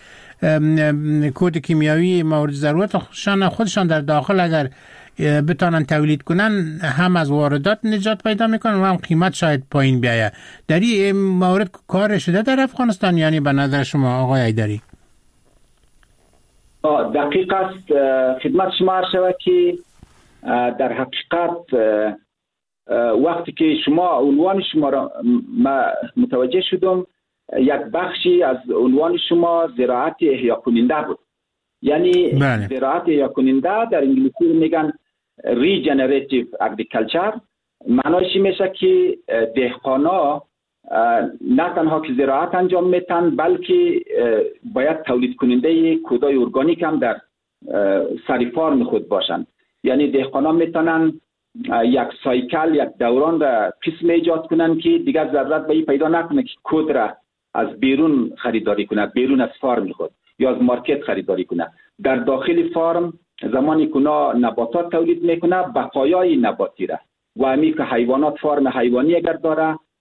کود کیمیاوی مورد ضرورت خودشان در داخل اگر بتانن تولید کنن هم از واردات نجات پیدا میکنن و هم قیمت شاید پایین بیاید. در این مورد کار شده در افغانستان، یعنی به نظر شما آقای ایدری؟ دقیق است. خدمت شما عرض شود که در حقیقت وقتی که شما عنوان شما را متوجه شدم، یک بخشی از عنوان شما زراعت احیا کننده بود. یعنی زراعت احیا کننده در انگلیسی میگن ریجنریتیو اگریکلچر. معنیش میشه که دهقانا نه تنها که زراعت انجام میتن بلکه باید تولید کننده کودای ارگانیک هم در سر فارم خود باشن. یعنی دهقانا میتونن یک سایکل، یک دوران را قسم ایجاد کنن که دیگر ضرورت به این پیدا نکنه که کود را از بیرون خریداری کنه، بیرون از فارم خود یا از مارکت خریداری کنه. در داخل فارم زمانی که نباتات تولید میکنه بقایای نباتی را و همی که حیوانات فارم حیوانی اگر داره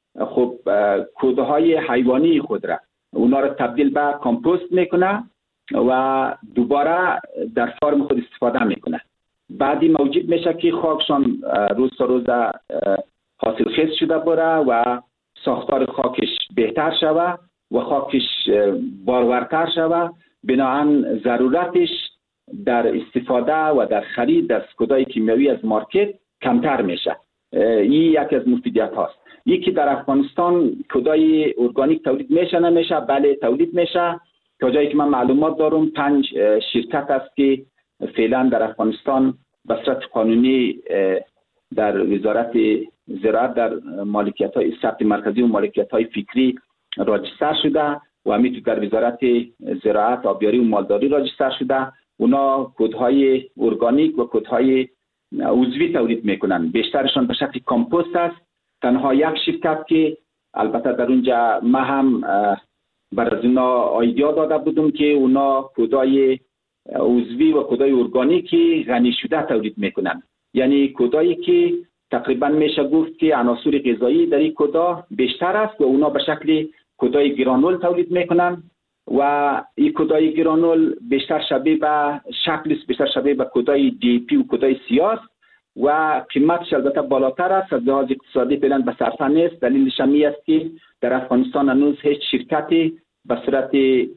خب کودهای حیوانی خود را اونا را تبدیل به کامپوست میکنه و دوباره در فرم خود استفاده میکنه. بعدی موجب میشه که خاکشان روز تا روز حاصل خیز شده بره و ساختار خاکش بهتر شوه و خاکش بارورتر شوه. بنابراین ضرورتش در استفاده و در خرید از کودای کیمیاوی از مارکت کمتر میشه. این یکی از مفیدیت هاست. یکی در افغانستان کودای ارگانیک تولید میشه نمیشه؟ بله تولید میشه. تا جایی که من معلومات دارم 5 شرکت است که فعلا در افغانستان به صورت قانونی در وزارت زراعت در مالکیت‌های ثبت مرکزی و مالکیت‌های فکری راجستر شده و همینطور در وزارت زراعت آبیاری و مالداری راجستر شده. اونا کودهای ارگانیک و کودهای عضوی تولید میکنن. بیشترشان به شکل کامپوست است. تنها یک شرکت که البته در اونجا ما هم بر از اونا آیدیا داده بودم که اونا کودای عضوی و کودای ارگانیکی غنی شده تولید میکنن. یعنی کودایی که تقریبا میشه گفت که عناصر غذایی در این کودا بیشتر است و اونا به شکل کودای گرانول تولید میکنن و این کودای گرانول بیشتر شبیه به شکلش بیشتر شبیه به کودای دی پی و کودای سیاه و قیمتش البته بالاتر است. از لحاظ اقتصادی فعلا به صرفه نیست. دلیلش هم است که در افغانستان هنوز هیچ شرکتی به صورت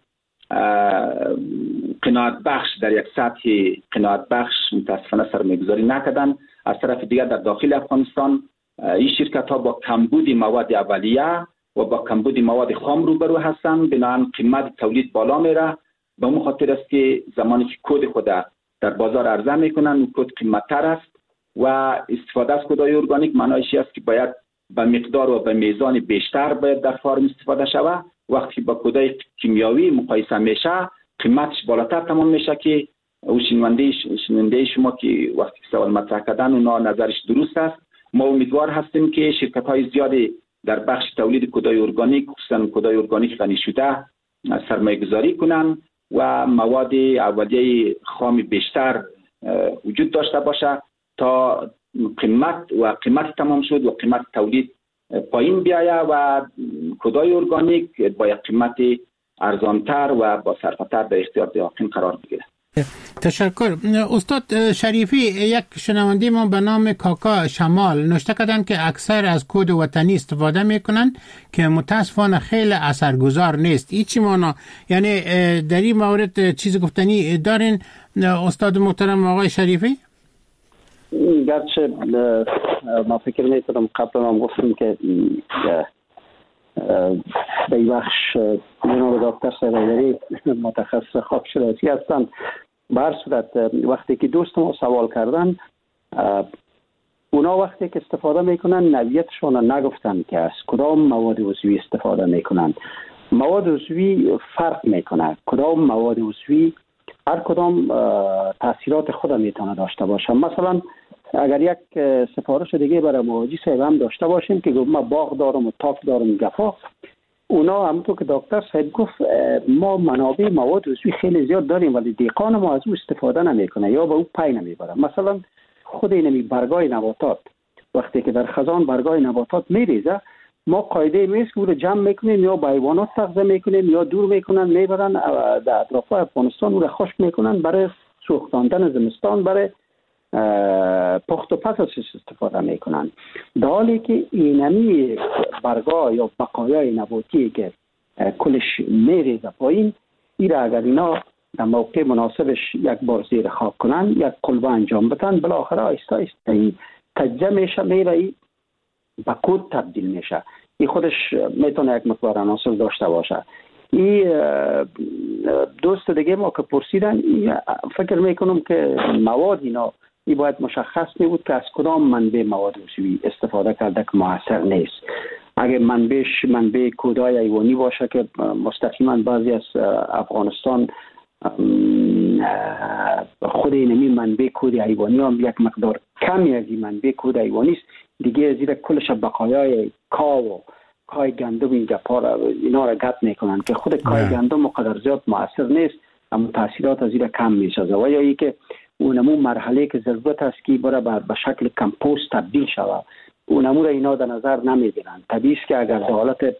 قناعت بخش در یک سطح قناعت بخش متاسفانه سرمایه‌گذاری نکردن. از طرف دیگر در داخل افغانستان این شرکت ها با کمبود مواد اولیه و با کمبود مواد خام روبرو هستند. بنابراین قیمت تولید بالا میره. به اون خاطر است که زمانی که کود خود در بازار عرضه میکنن اون کود قیمت‌تر است و استفاده از کودای ارگانیک معنایش است که باید به مقدار و به میزان بیشتر باید در فارم استفاده شود. وقتی با کودای کیمیاوی مقایسه میشه قیمتش بالاتر تمام میشه که او شنونده شما که وقتی سوال مطرح کردن اونا نظرش درست است. ما امیدوار هستیم که شرکت های زیادی در بخش تولید کودای ارگانیک خصوصا کودای ارگانیک غنی شده سرمایه گذاری کنن و مواد اولیه خام بیشتر وجود داشته باشه تا قیمت تمام شد و قیمت تولید پایین بیایه و کودای ارگانیک با یک قیمت ارزانتر و با صرفتر در اختیار دهقان قرار بگیره. تشکر. استاد شریفی، یک شنونده ما به نام کاکا شمال نوشته کردن که اکثر از کد وطنی استفاده میکنن که متاسفانه خیلی اثرگذار نیست. این چی معنا؟ یعنی در این مورد چیز گفتنی دارین استاد محترم آقای شریفی؟ گرچه ما فکر میکنم قبلا هم گفتم که به این بخش جناب دکتر سرایداری متخصص خاکشناسی هستند. به هر صورت وقتی که دوست ما سوال کردن اونا وقتی که استفاده میکنن نوعیتشون نگفتن که از کدام مواد عضوی استفاده میکنن. مواد عضوی فرق میکنه. کدام مواد عضوی هر کدام تاثیرات خود میتونه داشته باشه. مثلا اگر یک سفارش دیگه برای مواجی صاحب هم داشته باشیم که ما باغ دارم و تاک دارم گفا، اونا همونطور که دکتر صاحب گفت ما منابع مواد عضوی خیلی زیاد داریم ولی دهقان ما از او استفاده نمیکنه یا به او پی نمیبره. مثلا خود این برگای نباتات وقتی که در خزان برگای نباتات میریزه ما قاعده میست که او رو جمع میکنیم یا به حیوانات تغذیه میکنیم یا دور میکنن میبرن در اطراف افغانستان او رو خشک میکنن برای سوختاندن زمستان، برای پخت و پس استفاده میکنن. در حالی که اینمی برگا یا بقایای نباتی که کلش میریزه پایین این را اگر اینا در موقع مناسبش یک بار زیر خاک کنن یک قلبه انجام بدن بالاخره آیسته آیسته تجزیه میشه میره به کود تبدیل میشه. این خودش میتونه یک مقدار عناصر داشته باشه. این دوست دیگه ما که پرسیدن فکر میکنم که مواد اینا این باید مشخص می بود که از کدام منبع مواد عضوی استفاده کرده که موثر نیست. اگه منبعش منبع کودای حیوانی باشه که مستقیما بعضی از افغانستان خود اینمی منبع کود حیوانی هم یک مقدار کمی از این منبع کود حیوانی است دیگه، زیر کلش بقایای کای گندم این اینا را گپ میکنن که خود کای گندم مقدر زیاد موثر نیست اما تاثیرات از این کم میسازه و یا ای که اونمون مرحله که ضرورت است که برای به شکل کمپوست تبدیل شود اونمو را اینا در نظر نمیگیرن. طبیعی است که اگر در حالت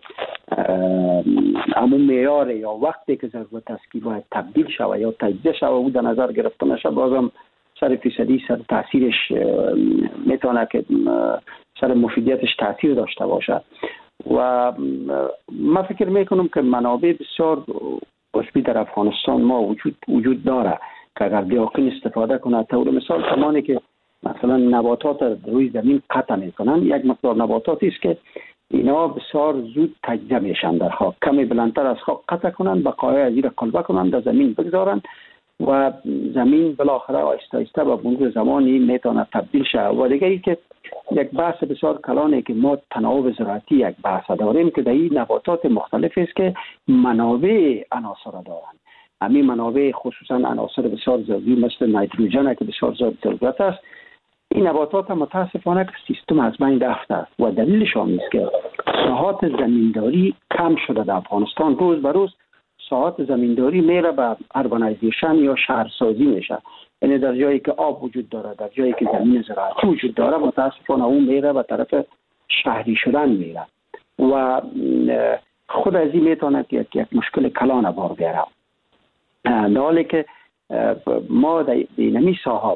همون معیار یا وقتی که ضرورت است که باید تبدیل شود یا تجزیه شود او در نظر گرفته نشه، بازم سر فیصدی سر تاثیرش میتونه که سر مفیدیتش تاثیر داشته باشه. و من فکر میکنم که منابع بسیار عضوی در افغانستان ما وجود داره که اگر بیاقین استفاده کنه. طور مثال زمانی که مثلا نباتات روی زمین قطع میکنن، یک مقدار نباتاتی است که اینا بسیار زود تجزیه میشن در خاک، کمی بلندتر از خاک قطع کنن، بقایای از زیر کلبه کنن، در زمین بگذارن و زمین بالاخره آهسته آهسته با مرور زمانی میتونه تبدیل شه. و دیگه ای که یک بحث بسیار کلانه که ما تناوب زراعتی یک بحث داریم که در این نباتات مختلف است که منابع عناصر دارن. همین منابع خصوصا عناصر بسیار ضروری مثل نیتروژن که بسیار ضرورت است، این نباتات متاسفانه که سیستم از بین رفته است و دلیلش هم است که ساحات زمینداری کم شده در افغانستان. روز به روز ساحات زمینداری میره به اربانایزیشن یا شهرسازی میشه، یعنی در جایی که آب وجود داره، در جایی که زمین زراعتی وجود داره، متاسفانه اون میره به طرف شهری شدن میره و خود از این میتونه که یک مشکل کلان بار بیاره. در حالی که ما در اینمی ساحات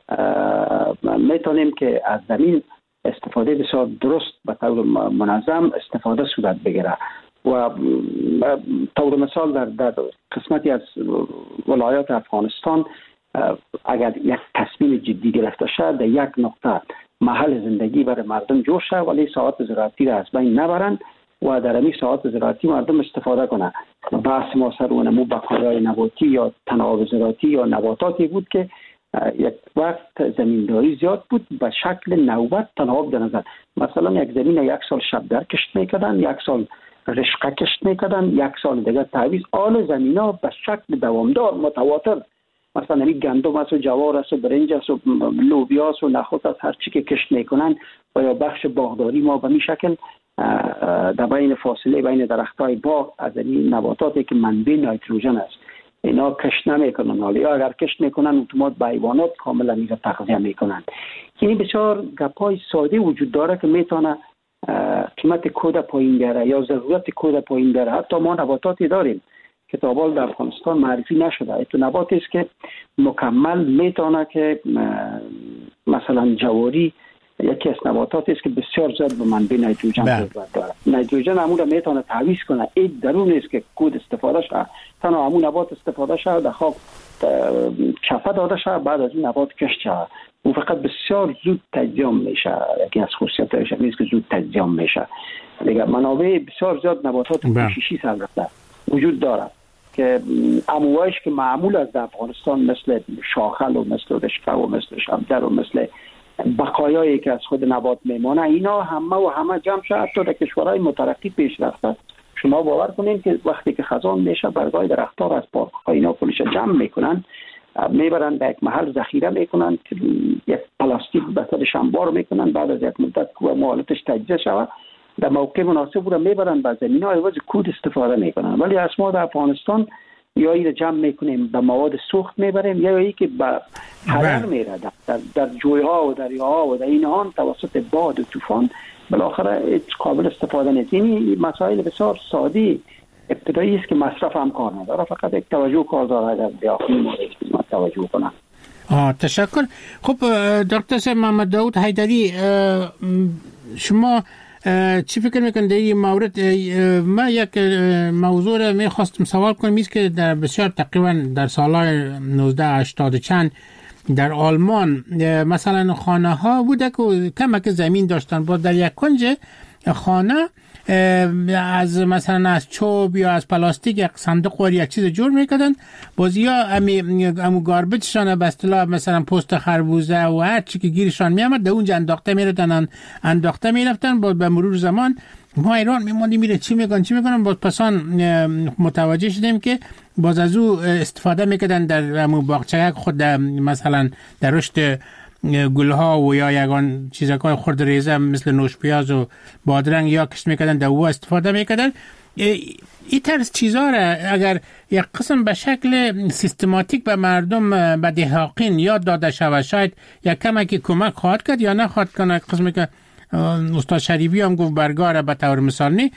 میتونیم که از زمین استفاده بسیار درست به طور منظم استفاده صورت بگیره و طور مثال در قسمتی از ولایات افغانستان اگر یک تصمیم جدی گرفته شد در یک نقطه محل زندگی برای مردم جور شد ولی ساحات زراعتی را از بین نبرند و در همین ساحات زراعتی مردم استفاده کنند. بحث ما سر اونمو بقایای نباتی یا تناوب زراعتی یا نباتاتی بود که یک وقت زمینداری زیاد بود به شکل نوبت تناوب در نظر. مثلا یک زمین یک سال شبدر کشت میکردن، یک سال رشقه کشت میکردن، یک سال دیگه تعویض. آل زمین ها به شکل دوامدار متواتر، مثلا همین گندم است و جوار است و برنج است و لوبیا است و نخود است، هر چی که کشت میکنن و یا بخش باغداری ما به این شکل در بین فاصله بین درختای باغ از این نباتاتی که منبع نیتروژن است اینا کشت نمیکنن، حالا یا اگر کشت میکنن اتومات به حیوانات کاملا میره تغذیه میکنن. یعنی بسیار گپای ساده وجود داره که میتونه قیمت کود پایین بیاره یا ضرورت کود پایین بیاره. حتی ما نباتاتی داریم که تا حال در افغانستان معرفی نشده. تو نباتی است که مکمل میتونه که مثلا جواری یکی از نباتاتی است که بسیار زیاد به منبع نیتروژن ضرورت داره. نیتروژن همون را میتونه تعویض کنه. این درون است که کود استفاده شده، تنها همون نبات استفاده شده در خاک چپه داده شده، بعد از این نبات کشت شده اون فقط بسیار زود تجزیه میشه. یکی از خصوصیاتش این است که زود تجزیه میشه. دیگه منابع بسیار زیاد نباتات پوششی البته وجود داره که انواعش که معمول از افغانستان مثل شاخل و مثل رشقه و مثل شبدر و مثل بقایایی که از خود نبات میمانه، اینا همه جمع شد. حتی در کشورهای مترقی پیش رفته شما باور کنین که وقتی که خزان میشه برگای درخت‌ها را از پارک‌های اینا کلش جمع میکنن، میبرن به یک محل ذخیره میکنن، یک پلاستیک به سرش انبار میکنن، بعد از یک مدت که مالتش تجزیه شود در موقع مناسب رو میبرن به زمین‌ها عوض کود استفاده میکنن. ولی از ما در افغانستان یا این جمع میکنیم به مواد سوخت میبریم یا این که به هدر میره در جویها و دریاها و در اینها توسط باد و طوفان بالاخره قابل استفاده نیست. این مسائل بسیار ساده ابتدایی است که مصرف هم کار نداره، فقط یک توجه کار داره اگر بیاخیم ما توجه کنم. تشکر. خب دکتر صاحب محمد داود حیدری، شما چی فکر میکنید در این مورد؟ من یک موضوع را میخواستم سوال کنم، ایست که در بسیار تقریبا در سالهای 1980 چند در آلمان مثلا خانه ها بوده که کمک زمین داشتن، با در یک کنج خانه از مثلا از چوب یا از پلاستیک یک صندوق و یک چیز جور میکردن، باز یا امو گاربیجشان به اصطلاح مثلا پوست خربوزه و هر چی که گیرشان میامد در اونجا انداخته میرفتن. با به مرور زمان ما ایران میموندیم میره چی میکنن باز پسان متوجه شدیم که باز از او استفاده میکردن در امو باغچه خود، مثلا در رشد گلها و یا یگان چیزهای خرد ریزه مثل نوش پیاز و بادرنگ یا کشت میکردن در او استفاده میکردن. این طرز چیزها را اگر یک قسم به شکل سیستماتیک به مردم به دهاقین یاد داده شود شاید یک کمکی کمک خواهد کرد یا نخواهد کنه؟ یک قسمی که استاد شریفی هم گفت برگاره به طور مثال نی.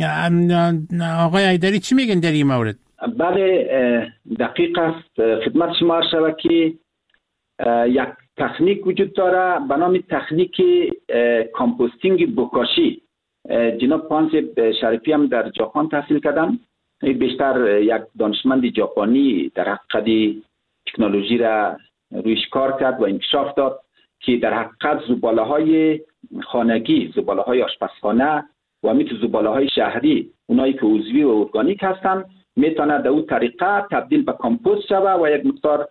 آقای ایدری چی میگن در این مورد؟ بله دقیق است. خدمت شما عرض شود که یک تکنیک وجود داره به نام تکنیک کامپوستینگ بوکاشی. جناب پانس شریفی هم در ژاپن تحصیل کردن. بیشتر یک دانشمند ژاپنی در حقیقت تکنولوژی را رویش کار کرد و انکشاف داد که در حقیقت زباله‌های خانگی، زباله‌های آشپزخانه و همینطور زباله‌های شهری، اونایی که عضوی و ارگانیک هستن، میتونه در اون طریقه تبدیل به کامپوست شود و یک مقدار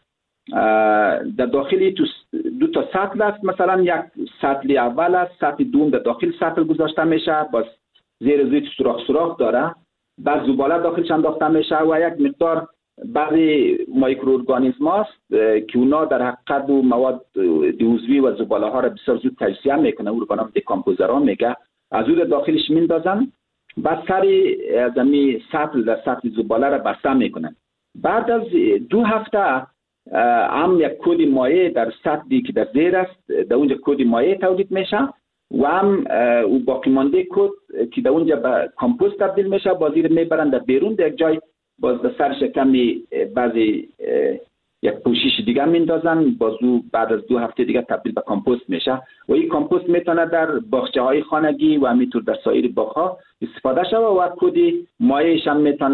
در داخل دو تا سطل است. مثلا یک سطل اول است، سطل دوم در داخل سطل گذاشته میشه، باز زیر سوراخ داره، بعد زباله داخلش انداخته میشه و یک مقدار بعضی مایکروارگانیسم هست که اونا در حقیقت مواد عضوی و زباله ها را بسیار زود تجزیه میکنه، او رو به نام دکامپوزرها میگه، از اون داخلش میندازن، بعد سری از این سطل در سطل زباله را بسته میکنن. بعد از 2 هفته هم یک کود مایع در سطلی که در زیر است در اونجا کود مایع تولید میشه و هم او باقی مانده کود که در اونجا به کامپوست تبدیل میشه، بازی رو میبرن در بیرون در یک جای، باز در سرش کمی بعضی یک پوشش دیگه میندازن، بازو بعد از 2 هفته دیگه تبدیل به کامپوست میشه و این کامپوست میتونه در باغچه های خانگی و همینطور در سایر باغ ها استفاده شود و کودی مایعش هم میتونه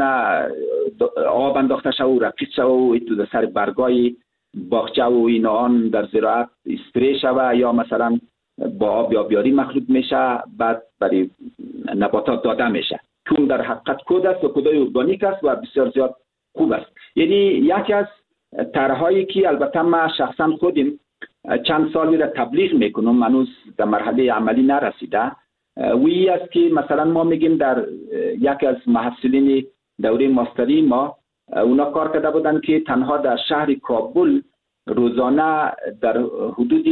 آب انداخته شود و رقیق شود و تو در سر برگای باغچه و اینان در زراعت اسپری شود یا مثلا با آب یابیاری مخلوط میشه، بعد برای نباتات داده میشه. چون در حقیقت کود است و کودای ارگانیک است و بسیار زیاد خوب است. یعنی یکی از طرح‌هایی که البته ما شخصا خودم چند سالی را تبلیغ میکنم، هنوز در مرحله عملی نرسیده، وی است که مثلا ما میگیم در یکی از محصلین دوره ماستری ما اونا کار کرده بودن که تنها در شهر کابل روزانه در حدود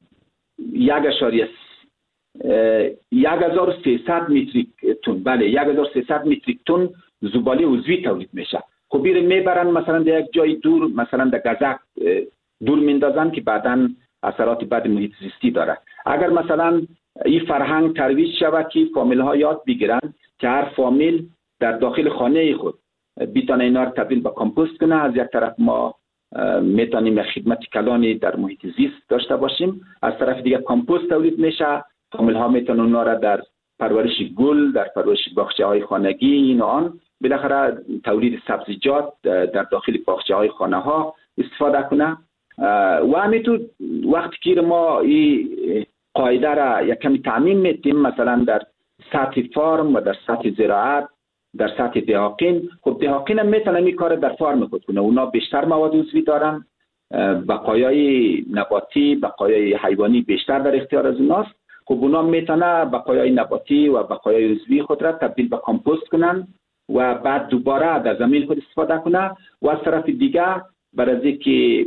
1300 متریک تن، بله 1300 متریک تن زباله عضوی تولید میشه. خب این میبرن مثلا در یک جای دور، مثلا در گزک دور میندازن که بعداً اثرات بد محیط زیستی داره. اگر مثلا این فرهنگ ترویج شود که فامیل ها یاد بگیرن که هر فامیل در داخل خانه خود بیتونه اینا رو تبدیل به کامپوست کنه، از یک طرف ما میتونیم خدمت کلانی در محیط زیست داشته باشیم، از طرف دیگه کامپوست تولید میشه، فامیل ها میتونن اونا را در پرورش گل، در پرورش باغچه های خانگی این و آن، بالاخره تولید سبزیجات در داخل باغچه های خانه ها استفاده کنه. و همینطور وقتی که ما این قاعده را یک کمی تعمیم میدیم، مثلا در سطح فارم و در سطح زراعت، در سطح دهاقین، خب دهاقین هم میتونن این کار در فارم خود کنه، اونا بیشتر مواد عضوی دارن، بقایای نباتی، بقایای حیوانی بیشتر در اختیار از اوناست، خب اونا میتونن بقایای نباتی و بقایای عضوی خود را تبدیل به کامپوست کنن و بعد دوباره در زمین خود استفاده کنه. و از طرف دیگه برای از اینکه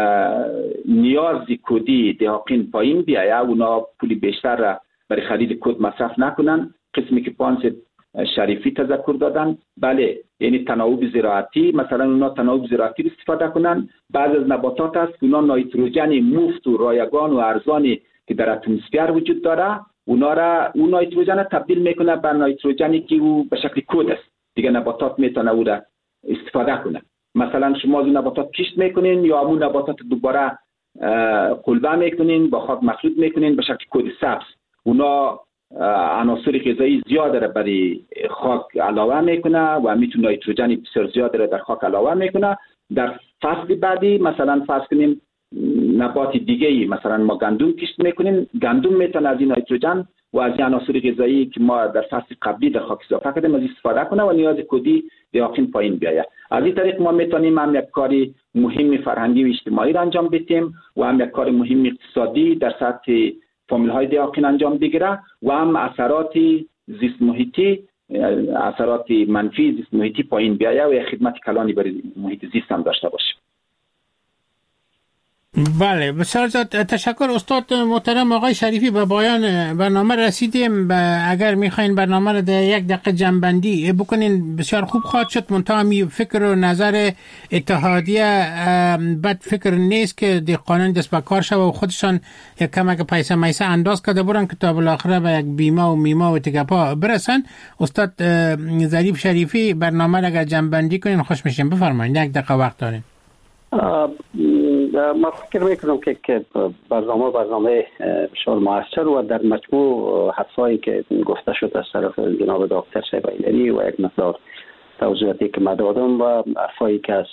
نیاز کودی دهاقین پایین بیایه، اونا پولی بیشتر را برای خرید کود مصرف نکنن. قسمی که پانس شریفی تذکر دادن، بله یعنی تناوب زراعتی، مثلا اونا تناوب زراعتی استفاده کنن. بعض از نباتات هست اونا نایتروژن مفت و رایگان و ارزانی که در اتمسفر وجود داره، اونا را اون نایتروژن تبدیل میکنه به نایتروژنی که او به شکل کود است، دیگه نباتات میتونه او را استفاده کنه. مثلا شما از نباتات کشت میکنین یا همون نباتات دوباره قلبه میکنین، با خاک مخلوط میکنین به شکل کود سبز، اونا عناصر غذایی زیاد را برای خاک علاوه میکنه و میتونه نایتروژن بسیار زیاد را در خاک علاوه میکنه. در فصل بعدی مثلا فرض کنیم نبات دیگه ای، مثلا ما گندم کشت میکنیم، گندم میتونه از این نایتروژن و از این عناصر غذایی که ما در فصل قبلی در خاک اضافه کردیم از استفاده کنه و نیاز کودی دهاقین پایین بیاید. از این طریق ما میتونیم هم یک کاری مهم فرهنگی و اجتماعی را انجام بدیم و هم یک کار مهم اقتصادی در سطح فامیل های دهاقین انجام بگیره و هم اثرات زیست محیطی، اثرات منفی زیست محیطی پایین بیاید و یک خدمت کلانی برای محیط زیست هم داشته باشیم. بله، بسیار زیاد تشکر استاد محترم آقای شریفی. به پایان برنامه رسیدیم. اگر میخواین برنامه رو در 1 دقیقه جنبندی بکنین بسیار خوب خواهد شد. منتها می فکر و نظر اتحادیه بد فکر نیست که دی قانون دست به کار شد و خودشان یک کمک پیسه میسه انداز کرده برن که تا بالاخره به یک بیمه و میمه و تگپا برسن. استاد ظریف شریفی برنامه رو اگر جنبندی کنین خوش میشیم. بفرمایید، 1 دقیقه وقت دارین. ما فکر میکنم که برنامه بسیار موثر و در مجموع حرفایی که گفته شد از طرف جناب دکتر صاحب ایلری و یک مقدار توضیحاتی که من دادم و حرفایی که از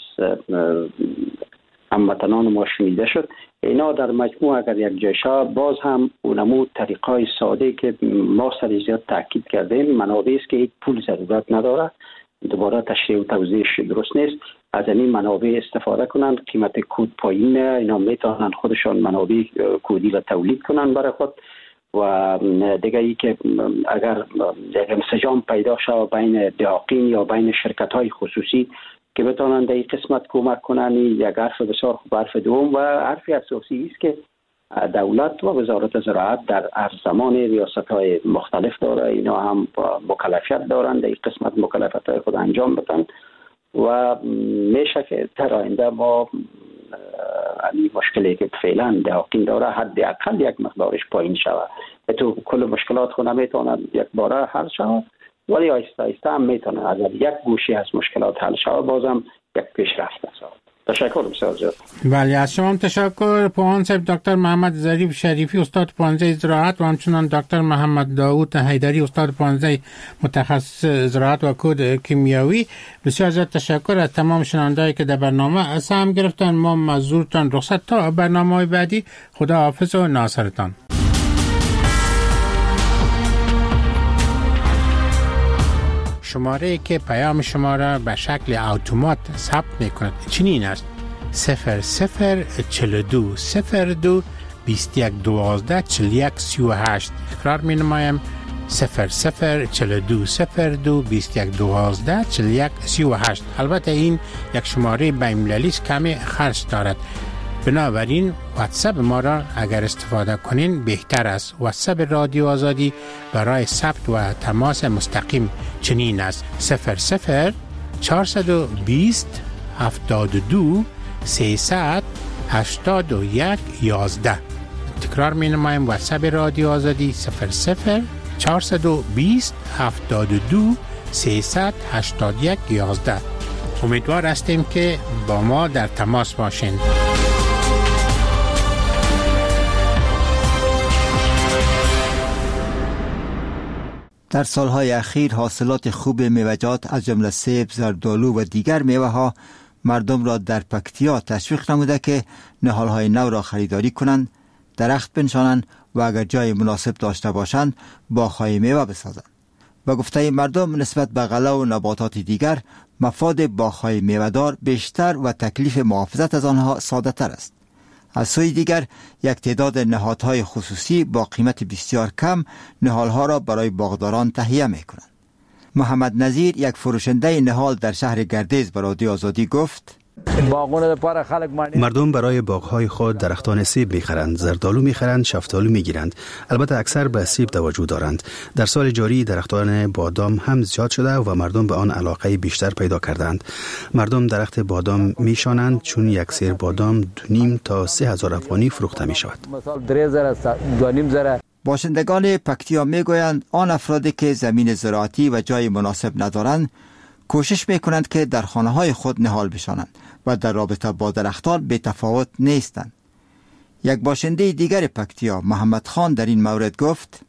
هموطنان ما شنیده شد، اینا در مجموع اگر یک جایشا باز هم اونمو طریقای ساده که ما سر زیاد تاکید کردیم، منابعی است که پول ضرورت نداره، دوباره تشریح و توضیحش درست نیست، از این منابع استفاده کنن، قیمت کود پایینه، اینا میتونن خودشان منابع کودی را تولید کنن برای خود. و دیگه ای که اگر یک انسجام پیدا شود بین دهاقین یا بین شرکت های خصوصی که بتونن در این قسمت کمک کنن، یک حرف بسیار خوب. حرف دوم و حرف اساسی است که دولت و وزارت زراعت در هر زمان ریاست‌های مختلف داره، اینا هم مکلفیت دارند در این قسمت مکلفیت‌های خود انجام بدن و میشه که در آینده ما این مشکلی که فعلا دهاقین داره حداقل یک مقدارش پایین شود. تو کل مشکلات خود نمیتونه یک باره حل شود، ولی آیسته آیسته هم میتونه اگر یک گوشی از مشکلات حل شود بازم یک پیشرفت است. تشکر بسیار زیاد. بله، از شما تشکر. پوهان صاحب دکتر محمد ظریف شریفی استاد پانزه زراعت و همچنان دکتر محمد داوود حیدری استاد پانزه متخصص زراعت و کود کیمیاوی. بسیار زیاد تشکر از تمام شنوندهایی که در برنامه سهم گرفتن. ما مزورتان رخصت تا برنامه‌های بعدی. خدا حافظ و ناصرتان. شماره که پیام شما را به شکل اتومات ثبت می‌کند چنین است: 0042 02 21 12 41 38. تکرار می‌نمایم: 0042 02 21 12 41 38. البته این یک شماره بین‌المللی است، کمی خرج دارد، بنابراین واتساپ ما را اگر استفاده کنین بهتر است. واتساپ رادیو آزادی برای ثبت و تماس مستقیم چنین است: 00 420 72 300 81 11. تکرار می نمایم: واتساپ رادیو آزادی 00 420 72 300 81 11. امیدوار هستیم که با ما در تماس باشین. در سالهای اخیر حاصلات خوب میوه‌جات از جمله سیب، زردآلو و دیگر میوه‌ها مردم را در پکتیا تشویق نموده که نهال‌های نو را خریداری کنند، درخت بنشانند و اگر جای مناسب داشته باشند باغ‌های میوه بسازند. با گفته مردم نسبت به غله و نباتات دیگر مفاد باغ‌های میوه‌دار بیشتر و تکلیف محافظت از آنها ساده‌تر است. از سوی دیگر یک تعداد نهادهای خصوصی با قیمت بسیار کم نهالها را برای باغداران تهیه می‌کنند. محمد نظیر یک فروشنده نهال در شهر گردیز به رادیو آزادی گفت: مردم برای باغ‌های خود درختان سیب می‌خرند، زردآلو می‌خرند، شفتالو می‌گیرند. البته اکثر به سیب توجه دارند. در سال جاری درختان بادام هم زیاد شده و مردم به آن علاقه بیشتر پیدا کردند. مردم درخت بادام می‌شانند چون یک سیر بادام 2.5 تا 3,000 افغانی فروخته می‌شود. باشندگان پکتیا می‌گویند آن افرادی که زمین زراعتی و جای مناسب ندارند کوشش می‌کنند که در خانه‌های خود نهال بشانند و در رابطه با درختان به تفاوت نیستند. یک باشنده دیگر پکتیا محمد خان در این مورد گفت: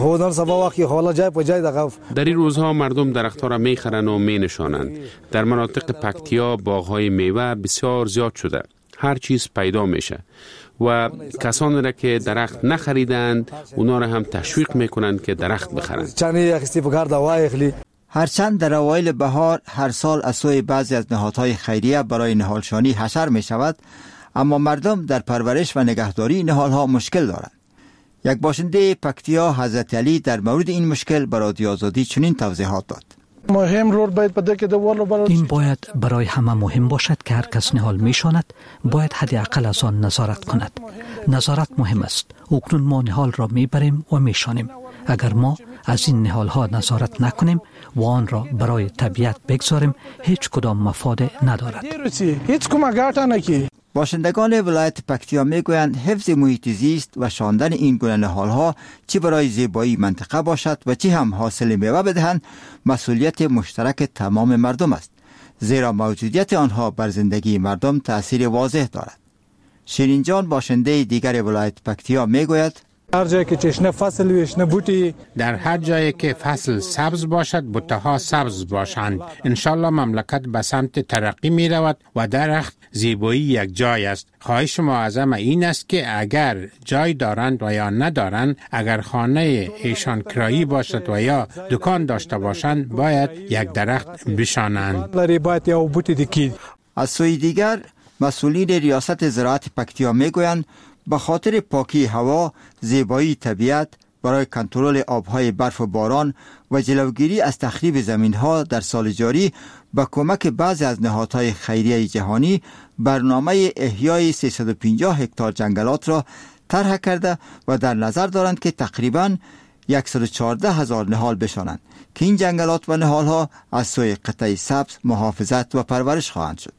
در این روزها مردم درخت‌ها را می‌خرند و می‌نشانند. در مناطق پکتیا باغ‌های میوه بسیار زیاد شده. هر چیز پیدا میشه و کسانی را که درخت نخریدند اونا را هم تشویق میکنند که درخت بخرند. هرچند در اوایل بهار هر سال از سوی بعضی از نهادهای خیریه برای نهالشانی حشر می شود، اما مردم در پرورش و نگهداری نهالها مشکل دارند. یک باشنده پکتیا حضرت علی در مورد این مشکل به رادیو آزادی چنین توضیحات داد: این باید برای همه مهم باشد که هر کس نهال میشاند باید حداقل از آن نظارت کند. نظارت مهم است. اکنون ما نهال را میبریم و میشانیم. اگر ما از این نهال ها نظارت نکنیم و آن را برای طبیعت بگذاریم هیچ کدام مفاد ندارد. باشندگان ولایت پکتیا میگویند حفظ محیط زیست و شاندن این گونه نهالها چه برای زیبایی منطقه باشد و چه هم حاصل میوه بدهند مسئولیت مشترک تمام مردم است، زیرا موجودیت آنها بر زندگی مردم تأثیر واضح دارد. شیرین جان باشنده دیگر ولایت پکتیا میگوید هر جایی که چشنه فصل ویشنه بوتی، در هر جایی که فصل سبز باشد بوته‌ها سبز باشند. انشالله مملکت به سمت ترقی می رود و درخت زیبایی یک جای است. خواهش ما از همه این است که اگر جای دارند و یا ندارند، اگر خانه ایشان کرایی باشد و یا دکان داشته باشند باید یک درخت بشانند. باید یا بوتی دکی. از سوی دیگر مسئولین ریاست زراعت پکتیا میگویند به خاطر پاکی هوا، زیبایی طبیعت، برای کنترل آبهای برف و باران و جلوگیری از تخریب زمینها در سال جاری با کمک بعضی از نهادهای خیریه جهانی برنامه احیای 350 هکتار جنگلات را طرح کرده و در نظر دارند که تقریباً 114,000 نهال بشانند که این جنگلات و نهالها از سوی قطعه سبز محافظت و پرورش خواهند شد.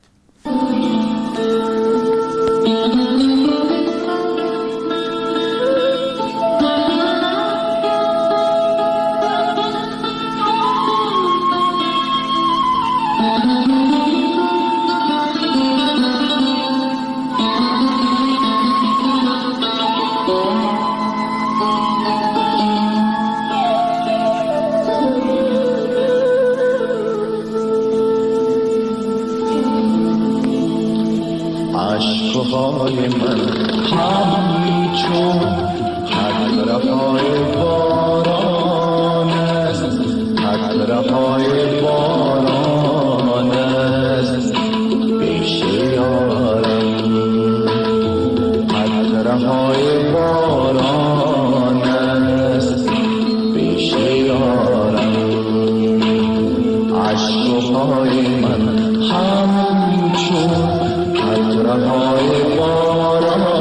عشقهای من همچون قطره‌های باران است، قطره‌های باران است پیش یارم، قطره‌های باران است پیش یارم. عشقهای من همچون قطره‌های باران